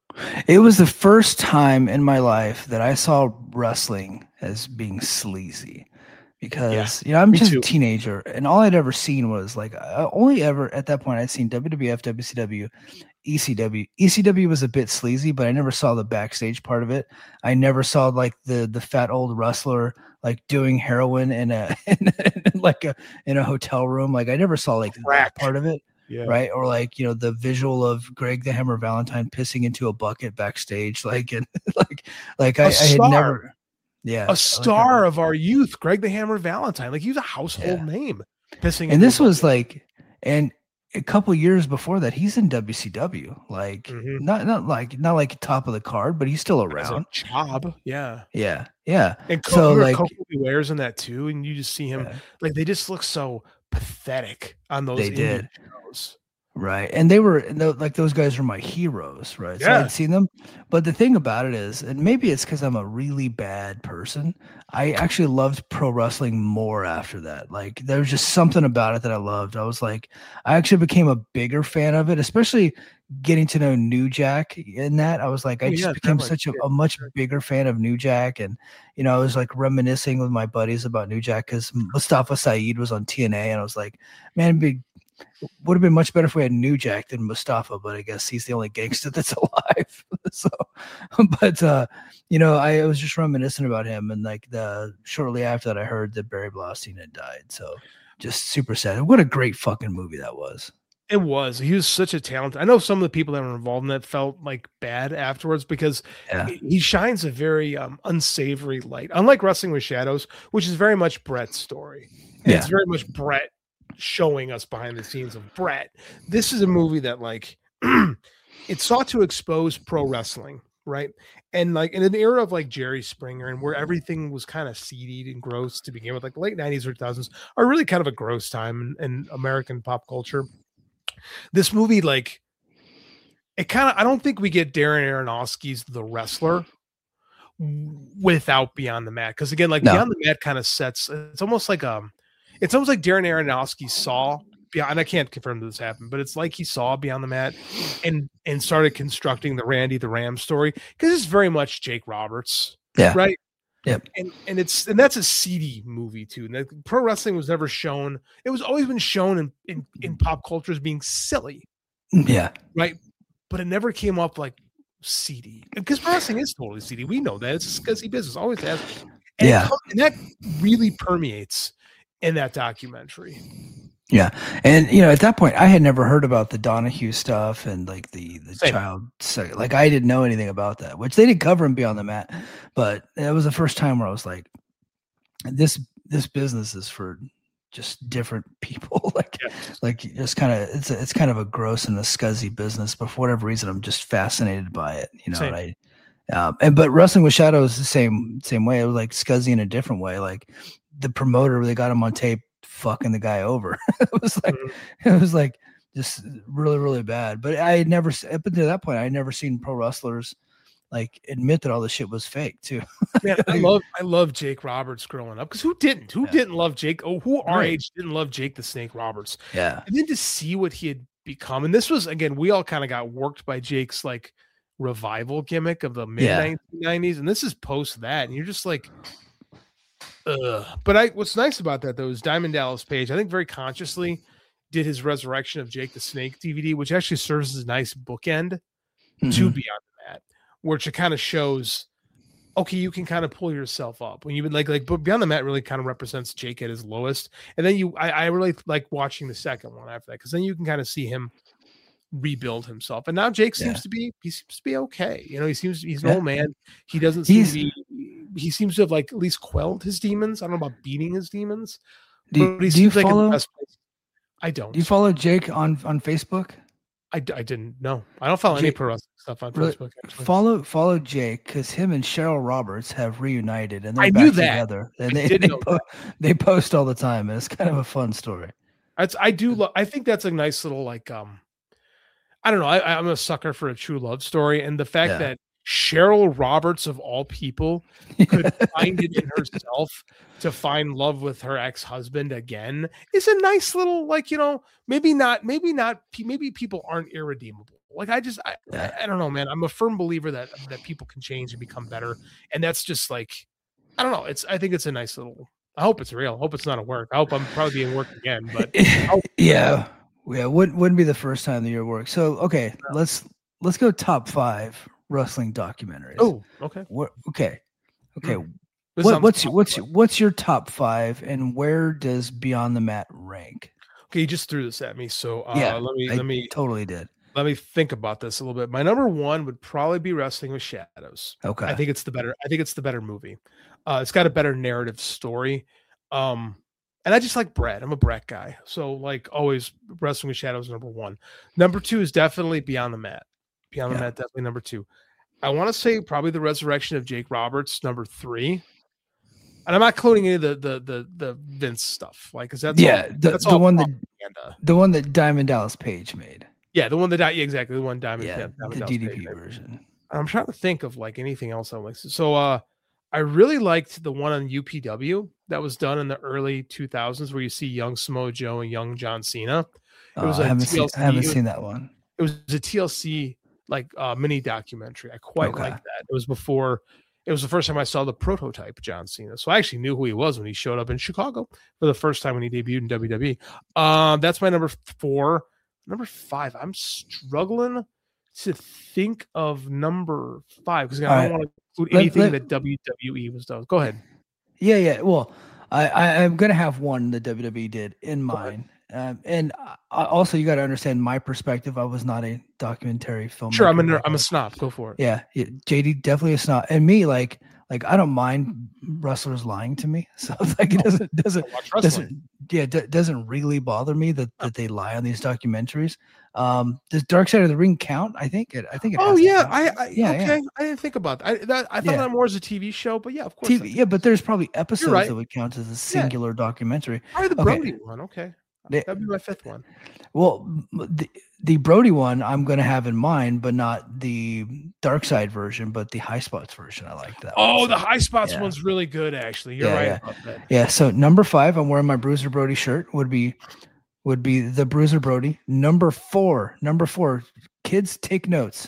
It was the first time in my life that I saw wrestling as being sleazy, because yeah, you know I'm just too. a teenager, and all I'd ever seen was like I only ever at that point I'd seen W W F, W C W, E C W. E C W was a bit sleazy, but I never saw the backstage part of it. I never saw like the the fat old wrestler like doing heroin in a, in a like a in a hotel room. Like I never saw like that part of it. Yeah. Right. Or like, you know, the visual of Greg the Hammer Valentine pissing into a bucket backstage. Like, and like, like I, I had never, yeah. A star like of our youth, Greg the Hammer Valentine. Like he was a household yeah. name pissing. And this was like, and a couple years before that, he's in W C W. Like mm-hmm. not, not like, not like top of the card, but he's still around. Job. Yeah. Yeah. Yeah. And so like Coco wears in that too. And you just see him yeah. like, they just look so pathetic on those. They did. Shows. Right. And they were like, those guys were my heroes. Right. So yeah. I'd seen them. But the thing about it is, and maybe it's because I'm a really bad person, I actually loved pro wrestling more after that. Like there was just something about it that I loved. I was like, I actually became a bigger fan of it, especially getting to know New Jack in that. I was like, I oh, just yeah, became such a, a much bigger fan of New Jack. And, you know, I was like reminiscing with my buddies about New Jack because Mustafa Saeed was on T N A. And I was like, man, it'd be, would have been much better if we had New Jack than Mustafa, but I guess he's the only gangster that's alive. So, but, uh, you know, I was just reminiscing about him. And like the shortly after that, I heard that Barry Blaustein had died. So just super sad. What a great fucking movie that was. It was. He was such a talent. I know some of the people that were involved in that felt like bad afterwards because yeah. he shines a very um, unsavory light. Unlike Wrestling with Shadows, which is very much Brett's story. And yeah. It's very much Brett showing us behind the scenes of Brett. This is a movie that like it sought to expose pro wrestling, right? And like in an era of like Jerry Springer and where everything was kind of seedy and gross to begin with, like the late nineties or two thousands are really kind of a gross time in, in American pop culture. This movie, like, it kind of, I don't think we get Darren Aronofsky's The Wrestler without Beyond the Mat. Because again, like no. Beyond the Mat kind of sets, it's almost like, um, it's almost like Darren Aronofsky saw, and I can't confirm that this happened, but it's like he saw Beyond the Mat and, and started constructing the Randy the Ram story. Because it's very much Jake Roberts. Yeah. Right. Yep. And and it's and that's a seedy movie too. And that, pro wrestling was never shown. It was always been shown in, in in pop culture as being silly, Yeah. right? But it never came up like seedy. Because pro wrestling is totally seedy. We know that. It's a scuzzy business. Always has been. And, Yeah. it come- and that really permeates in that documentary. Yeah. And, you know, at that point, I had never heard about the Donahue stuff and like the, the Same. child. sex- Like, I didn't know anything about that, which they did cover in Beyond the Mat. But it was the first time where I was like, this this business is for just different people. like, Yeah. like just kind of, it's a, it's kind of a gross and a scuzzy business. But for whatever reason, I'm just fascinated by it. You know, Same. and I, um, and but Wrestling with Shadows the same same way. It was like scuzzy in a different way. Like the promoter, they got him on tape fucking the guy over. it was like Mm-hmm. it was like just really really bad. But I had never up until that point I had never seen pro wrestlers like admit that all this shit was fake too. Man, I love I love Jake Roberts growing up because who didn't? Who Yeah. didn't love Jake? Oh, who our Right. age didn't love Jake the Snake Roberts? Yeah. And then to see what he had become, and this was again, we all kind of got worked by Jake's like revival gimmick of the mid nineteen nineties, and this is post that, and you're just like, ugh. But I, what's nice about that though is Diamond Dallas Page, I think very consciously did his resurrection of Jake the Snake D V D, which actually serves as a nice bookend to Mhm. Beyond the Mat, which it kind of shows, okay, you can kind of pull yourself up when you've been like, like, but Beyond the Mat really kind of represents Jake at his lowest. And then you, I, I really like watching the second one after that, because then you can kind of see him rebuild himself. And now Jake seems Yeah. to be, he seems to be okay. You know, he seems, he's an Yeah. old man. He doesn't seem He's- to be, he seems to have like at least quelled his demons. I don't know about beating his demons, Do, but he do you seems like in the follow best place. I don't. do you follow Jake on on Facebook? I, d- I didn't know. I don't follow any Jake- pro wrestling stuff on really- Facebook. Actually. Follow follow Jake because him and Cheryl Roberts have reunited and they're I back knew that. together. And I they did they, know po- they post all the time, and it's kind of a fun story. That's I do love. I think that's a nice little like um, I don't know. I, I'm a sucker for a true love story, and the fact Yeah. that Cheryl Roberts of all people could find it in herself to find love with her ex-husband again is a nice little like, you know, maybe not, maybe not, maybe people aren't irredeemable. Like I just, I, Yeah. I, I don't know, man. I'm a firm believer that that people can change and become better, and that's just like, I don't know. It's I think it's a nice little. I hope it's real. I hope it's not a work. I hope I'm probably being work again, but yeah, yeah, wouldn't wouldn't be the first time the year worked. So okay, let's let's go top five wrestling documentaries. oh, okay. What, okay, okay. This What, sounds what's awesome. what's what's your top five, and where does Beyond the Mat rank? Okay? You just threw this at me, so uh, Yeah, let me I let me totally did. let me think about this a little bit. My number one would probably be Wrestling with Shadows. Okay, I think it's the better. I think it's the better movie. Uh, it's got a better narrative story. Um, and I just like Brett. I'm a Brett guy, so like always, Wrestling with Shadows number one. Number two is definitely Beyond the Mat. Beyond the Yeah. Mat, definitely number two. I want to say probably the resurrection of Jake Roberts, number three. And I'm not including any of the the the, the Vince stuff, like because that's yeah, all, the that's the all one that propaganda. the one that Diamond Dallas Page made. Yeah, the one that yeah, exactly the one Diamond. Yeah, Diamond the Dallas D D Page P made. version. I'm trying to think of like anything else I like. So uh I really liked the one on U P W that was done in the early two thousands where you see young Samoa Joe and young John Cena. It was Oh, I a haven't seen T L C I haven't it was- seen that one. It was a T L C like uh mini documentary. I quite Okay. liked that. It was before it was the first time I saw the prototype John Cena. So I actually knew who he was when he showed up in Chicago for the first time when he debuted in W W E. Um that's my number four. Number five, I'm struggling to think of number five because I All don't right. want to include Let- anything let- that W W E was done. Go ahead. Yeah, yeah. Well, I, I I'm gonna have one that W W E did in Go ahead. mind, um, and I, also you got to understand my perspective. I was not a documentary filmmaker. Sure, I'm a ner- back I'm a then. snob. Go for it. Yeah, yeah, J D definitely is not, and me like like I don't mind wrestlers lying to me, so like it doesn't doesn't I watch wrestling. doesn't yeah d- doesn't really bother me that, that they lie on these documentaries. Um, does Dark Side of the Ring count? I think it. I think it. Oh has to yeah, count. I, I Yeah, okay. yeah. I didn't think about that. I, that, I thought Yeah. that more as a T V show, but yeah, of course. T V, that- yeah, but there's probably episodes right. that would count as a singular documentary. Probably the Okay. Brody one. Okay, Yeah. that'd be my fifth one. Well, m- the, the Brody one I'm going to have in mind, but not the Dark Side version, but the High Spots version. I like that. Oh, one. the So, high spots yeah. one's really good. Actually, you're Yeah, right yeah. about that. yeah. So number five, I'm wearing my Bruiser Brody shirt. Would be would be the Bruiser Brody. Number four, number four. Kids, take notes.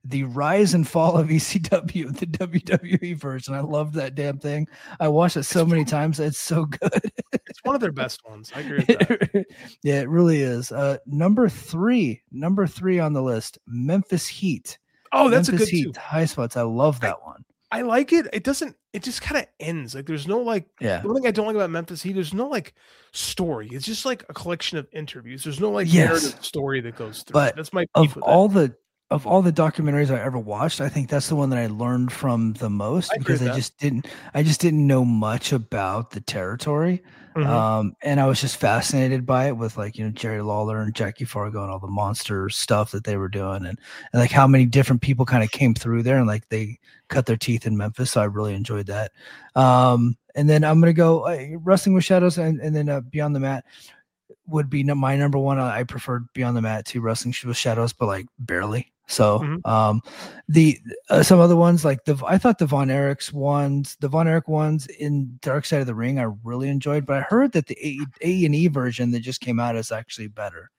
the rise and fall of E C W, the W W E version. I loved that damn thing. I watched it so many times. It's so good. It's one of their best ones. I agree with that. Yeah, it really is. Uh, number three, number three on the list, Memphis Heat. Oh, that's Memphis a good Heat, too. High Spots. I love that one. I like it. It doesn't, it just kind of ends. Like there's no like, Yeah. the one thing I don't like about Memphis Heat, there's no like story. It's just like a collection of interviews. There's no like Yes. narrative story that goes through. But that's my of beef with all that. the of all the documentaries I ever watched, I think that's the one that I learned from the most I agree because with I that. just didn't I just didn't know much about the territory. Mhm. Um, and I was just fascinated by it with like, you know, Jerry Lawler and Jackie Fargo and all the monster stuff that they were doing and, and like how many different people kind of came through there and like they cut their teeth in Memphis. So I really enjoyed that. Um, and then I'm going to go uh, Wrestling with Shadows and, and then uh, Beyond the Mat would be no, my number one. I preferred Beyond the Mat to Wrestling with Shadows, but like barely. So Mhm. um, the uh, some other ones like the I thought the Von Erichs ones, the Von Erich ones in Dark Side of the Ring, I really enjoyed. But I heard that the A and E version that just came out is actually better.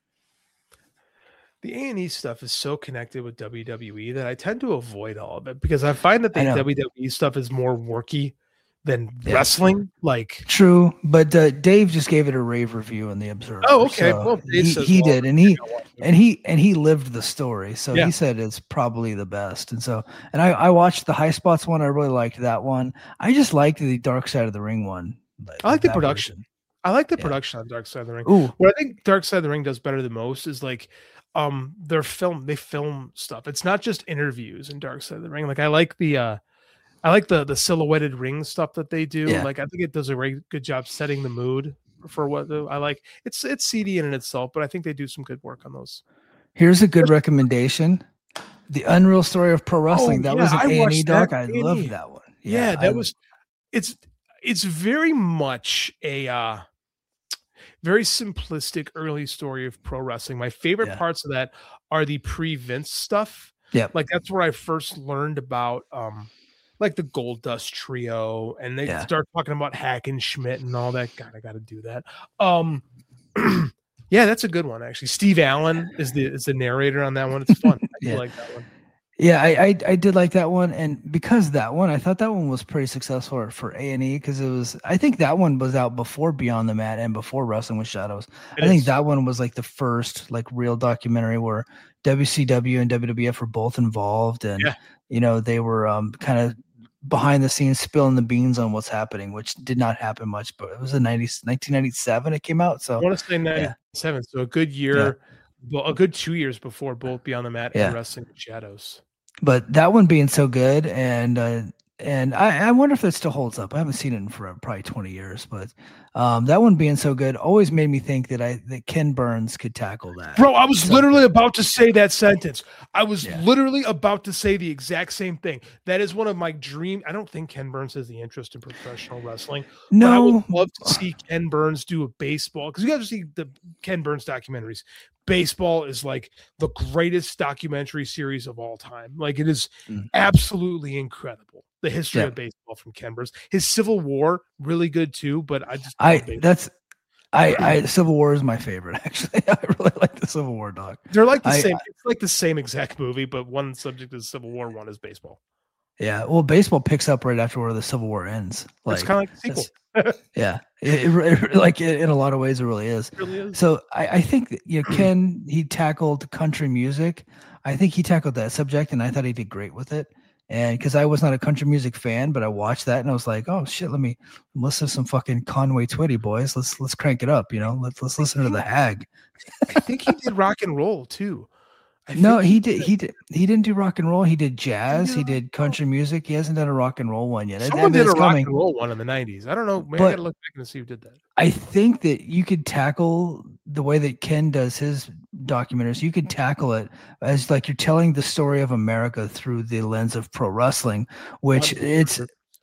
The A and E stuff is so connected with W W E that I tend to avoid all of it because I find that I the know. W W E stuff is more worky than Yeah. wrestling. Like, True, but uh, Dave just gave it a rave review in the Observer. oh, okay. so Well, Dave he, says, he well, did, and he I'll watch it. and he and he lived the story. So Yeah. he said it's probably the best. And so, and I, I watched the High Spots one. I really liked that one. I just liked the Dark Side of the Ring one. I like the that production. version. I like the Yeah. production on Dark Side of the Ring. Ooh, What I think Dark Side of the Ring does better than most is like um their film they film stuff. It's not just interviews in Dark Side of the Ring. Like I like the uh I like the the silhouetted ring stuff that they do. Yeah. Like I think it does a very good job setting the mood for what the, I like. It's it's seedy in itself, but I think they do some good work on those. here's a good recommendation: The Unreal Story of Pro Wrestling. Oh, that yeah, was an I A and E watched that. doc. I A and E. loved that one. Yeah, I- that was it's it's very much a uh very simplistic early story of pro wrestling. My favorite Yeah. parts of that are the pre-Vince stuff. Yep. Like that's where I first learned about um like the Gold Dust Trio, and they Yeah. start talking about Hackenschmidt and all that. God, I got to do that. Um, yeah, that's a good one actually. Steve Allen is the is the narrator on that one. It's fun. I do Yeah. like that one. Yeah, I, I I did like that one, and because of that one, I thought that one was pretty successful for A and E because it was. I think that one was out before Beyond the Mat and before Wrestling with Shadows. It I think is. that one was like the first like real documentary where W C W and W W F were both involved, and Yeah. you know they were um kind of behind the scenes spilling the beans on what's happening, which did not happen much. But it was in nineteen ninety-seven it came out, I so want to say ninety-seven, so a good year, well, a good two years before both Beyond the Mat Yeah. and Wrestling with Shadows. but that one being so good and uh and I, I wonder if it still holds up. I haven't seen it in for probably twenty years, but um that one being so good always made me think that I that Ken Burns could tackle that. Bro, I was So- literally about to say that sentence. I was Yeah. literally about to say the exact same thing. That is one of my dream. I don't think Ken Burns has the interest in professional wrestling. But I No, would love to see Ken Burns do a baseball because you got to see the Ken Burns documentaries. Baseball is like the greatest documentary series of all time. Like it is Mm. absolutely incredible. The history Yeah. of baseball from Ken Burns. His Civil War, really good too. But I just I love baseball. that's I I Civil War is my favorite actually. I really like the Civil War doc. they're like the I- same. It's like the same exact movie, but one subject is Civil War, one is baseball. Yeah, well, baseball picks up right after where the Civil War ends. Like it's kind of like a sequel. it's- yeah, it, it, it- like in a lot of ways it really is. It really is. So I, I think that, you know, Ken, he tackled country music. I think he tackled that subject, and I thought he did great with it. And because I was not a country music fan, but I watched that and I was like, oh shit, let me listen to some fucking Conway Twitty, boys. Let's let's crank it up, you know. Let's let's listen to the Hag. I think he did rock and roll too. I No, think he did he did he didn't do rock and roll. He did jazz. do He rock and did country music. He hasn't done a rock and roll one yet. I- I Someone mean, did a it's rock coming. and roll one in the nineties. I don't know. Maybe I But- gotta look back and see who did that. I think that you could tackle the way that Ken does his documentaries. You could tackle it as like you're telling the story of America through the lens of pro wrestling, which it's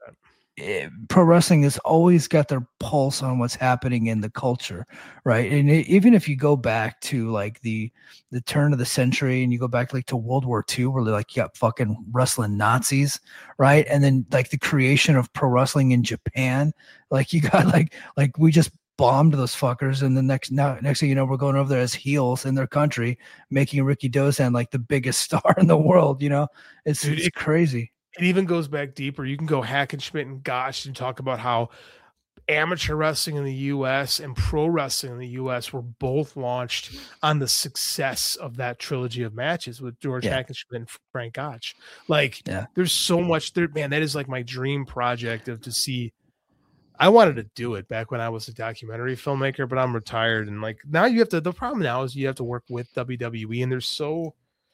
eh, pro wrestling has always got their pulse on what's happening in the culture, right? And it, even if you go back to like the the turn of the century and you go back like to World War Two, where like you got fucking wrestling Nazis, right? And then like the creation of pro wrestling in Japan, like you got like like we just bombed those fuckers, and the next now next thing you know, we're going over there as heels in their country, making Ricky Dozan like the biggest star in the world. You know, it's Dude, it's it, crazy. It even goes back deeper. You can go Hackenschmidt and Gosh and talk about how amateur wrestling in the U S and pro wrestling in the U S were both launched on the success of that trilogy of matches with George yeah. Hackenschmidt and Frank Gotch. Like, yeah. there's so much there, man. That is like my dream project of to see. I wanted to do it back when I was a documentary filmmaker, but I'm retired. And like now you have to, the problem now is you have to work with W W E, and they're so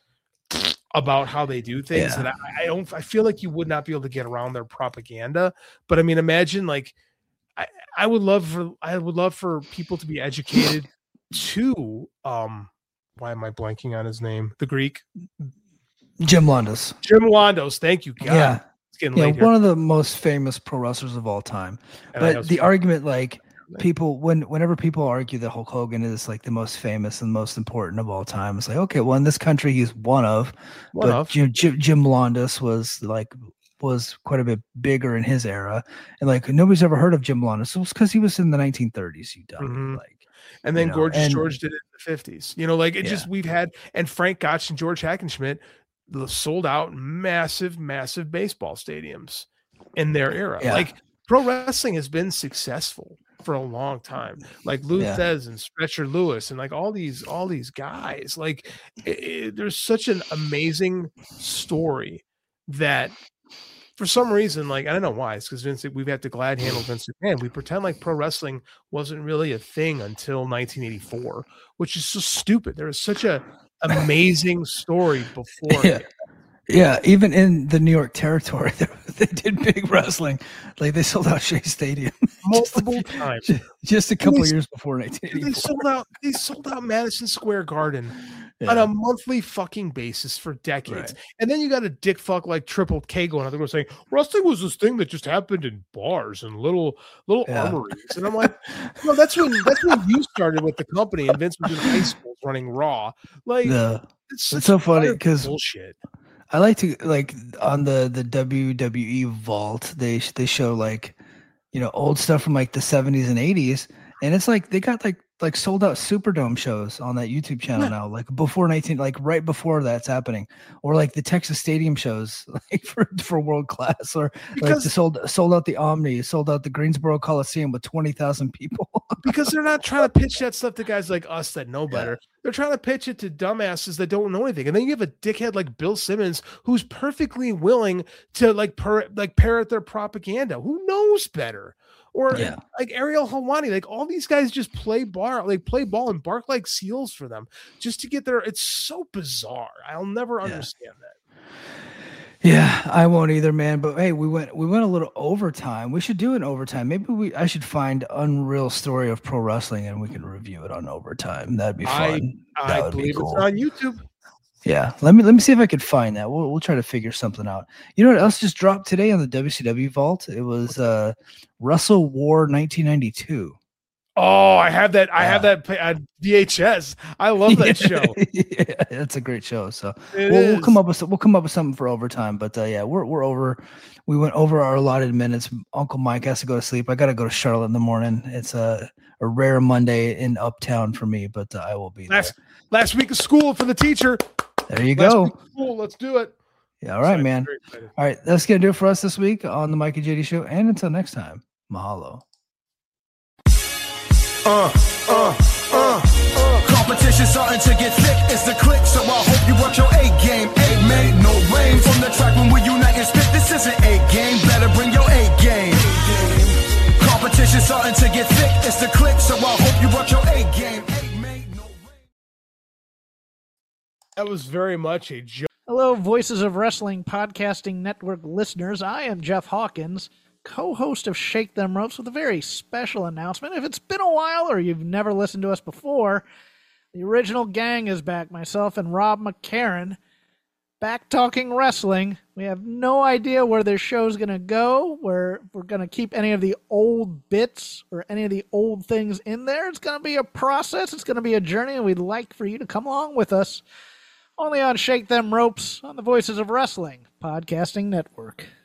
about how they do things. Yeah. And I, I don't, I feel like you would not be able to get around their propaganda, but I mean, imagine like, I, I would love for, I would love for people to be educated to, um, why am I blanking on his name? The Greek Jim Londos. Jim Londos. Thank you. God. Yeah. It's getting yeah. late One here. of the most famous pro wrestlers of all time. And but the argument, like, people when whenever people argue that Hulk Hogan is like the most famous and most important of all time, it's like, okay, well, in this country he's one of, one but of. Jim, Jim, Jim Londos was like was quite a bit bigger in his era, and like nobody's ever heard of Jim Londos. It was because he was in the nineteen thirties. You dummy. Mm-hmm. Like, and then you know, Gorgeous and, George did it in the fifties. You know, like it yeah. just we've had and Frank Gotch and George Hackenschmidt sold out massive, massive baseball stadiums in their era. Yeah. Like pro wrestling has been successful for a long time, like Lou Yeah. Thez and Stretcher Lewis and like all these all these guys. Like it, it, there's such an amazing story that for some reason, like I don't know why, it's because Vince, we've had to glad handle Vince McMahon. We pretend like pro wrestling wasn't really a thing until nineteen eighty-four, which is so stupid. There was such a amazing story before. Yeah. Yeah, even in the New York territory, they, they did big wrestling. Like they sold out Shea Stadium multiple just, times, just a couple they, years before nineteen eighty-four. They sold out. They sold out Madison Square Garden yeah. on a monthly fucking basis for decades, right. and then you got a dick fuck like Triple K going out there saying wrestling was this thing that just happened in bars and little little yeah. armories, and I'm like, no, that's when that's when you started with the company, and Vince was in high school running Raw. Like, the, it's, it's so funny because bullshit. I like to like on the the W W E vault they they show like you know old stuff from like the seventies and eighties, and it's like they got like like sold out Superdome shows on that YouTube channel yeah. now, like before nineteen, like right before that's happening, or like the Texas Stadium shows, like for, for world class, or because, like the sold sold out the Omni, sold out the Greensboro Coliseum with twenty thousand people. Because they're not trying to pitch that stuff to guys like us that know better. Yeah. They're trying to pitch it to dumbasses that don't know anything. And then you have a dickhead like Bill Simmons who's perfectly willing to like per, like parrot their propaganda. Who knows better? Or yeah. like Ariel Helwani, like all these guys just play bar, like play ball and bark like seals for them just to get there. It's so bizarre. I'll never yeah. understand that. Yeah, I won't either, man. But hey, we went we went a little overtime. We should do an overtime. Maybe we I should find Unreal Story of Pro Wrestling and we can review it on overtime. That'd be fun. I, that I would believe be cool. It's on YouTube. Yeah, let me let me see if I could find that. We'll we'll try to figure something out. You know what else just dropped today on the W C W Vault? It was uh, Wrestle War nineteen ninety-two. Oh, I have that. I yeah. have that uh, V H S. I love that show. Yeah, it's a great show. So it we'll, is. we'll come up with we'll come up with something for overtime. But uh, yeah, we're we're over. We went over our allotted minutes. Uncle Mike has to go to sleep. I got to go to Charlotte in the morning. It's a a rare Monday in Uptown for me, but uh, I will be last, there. Last week of school for the teacher. There you last go. Week of school. Let's do it. Yeah, all right, Sorry, man. All right, that's gonna do it for us this week on the Mike and J D Show. And until next time, mahalo. Uh, uh, uh, uh. Competition starting to get thick. It's the click, so I hope you work your A game. A made no rain from the track when we unite and spit. This isn't A game. Better bring your A game. Competition starting to get thick. It's the click, so I hope you work your A game. A made no rain. That was very much a joke. Hello, Voices of Wrestling Podcasting Network listeners. I am Jeff Hawkins, co-host of Shake Them Ropes, with a very special announcement. If it's been a while or you've never listened to us before, the original gang is back. Myself and Rob McCarran, back talking wrestling. We have no idea where this show's going to go, where we're going to keep any of the old bits or any of the old things in there. It's going to be a process. It's going to be a journey, and we'd like for you to come along with us. Only on Shake Them Ropes on the Voices of Wrestling Podcasting Network.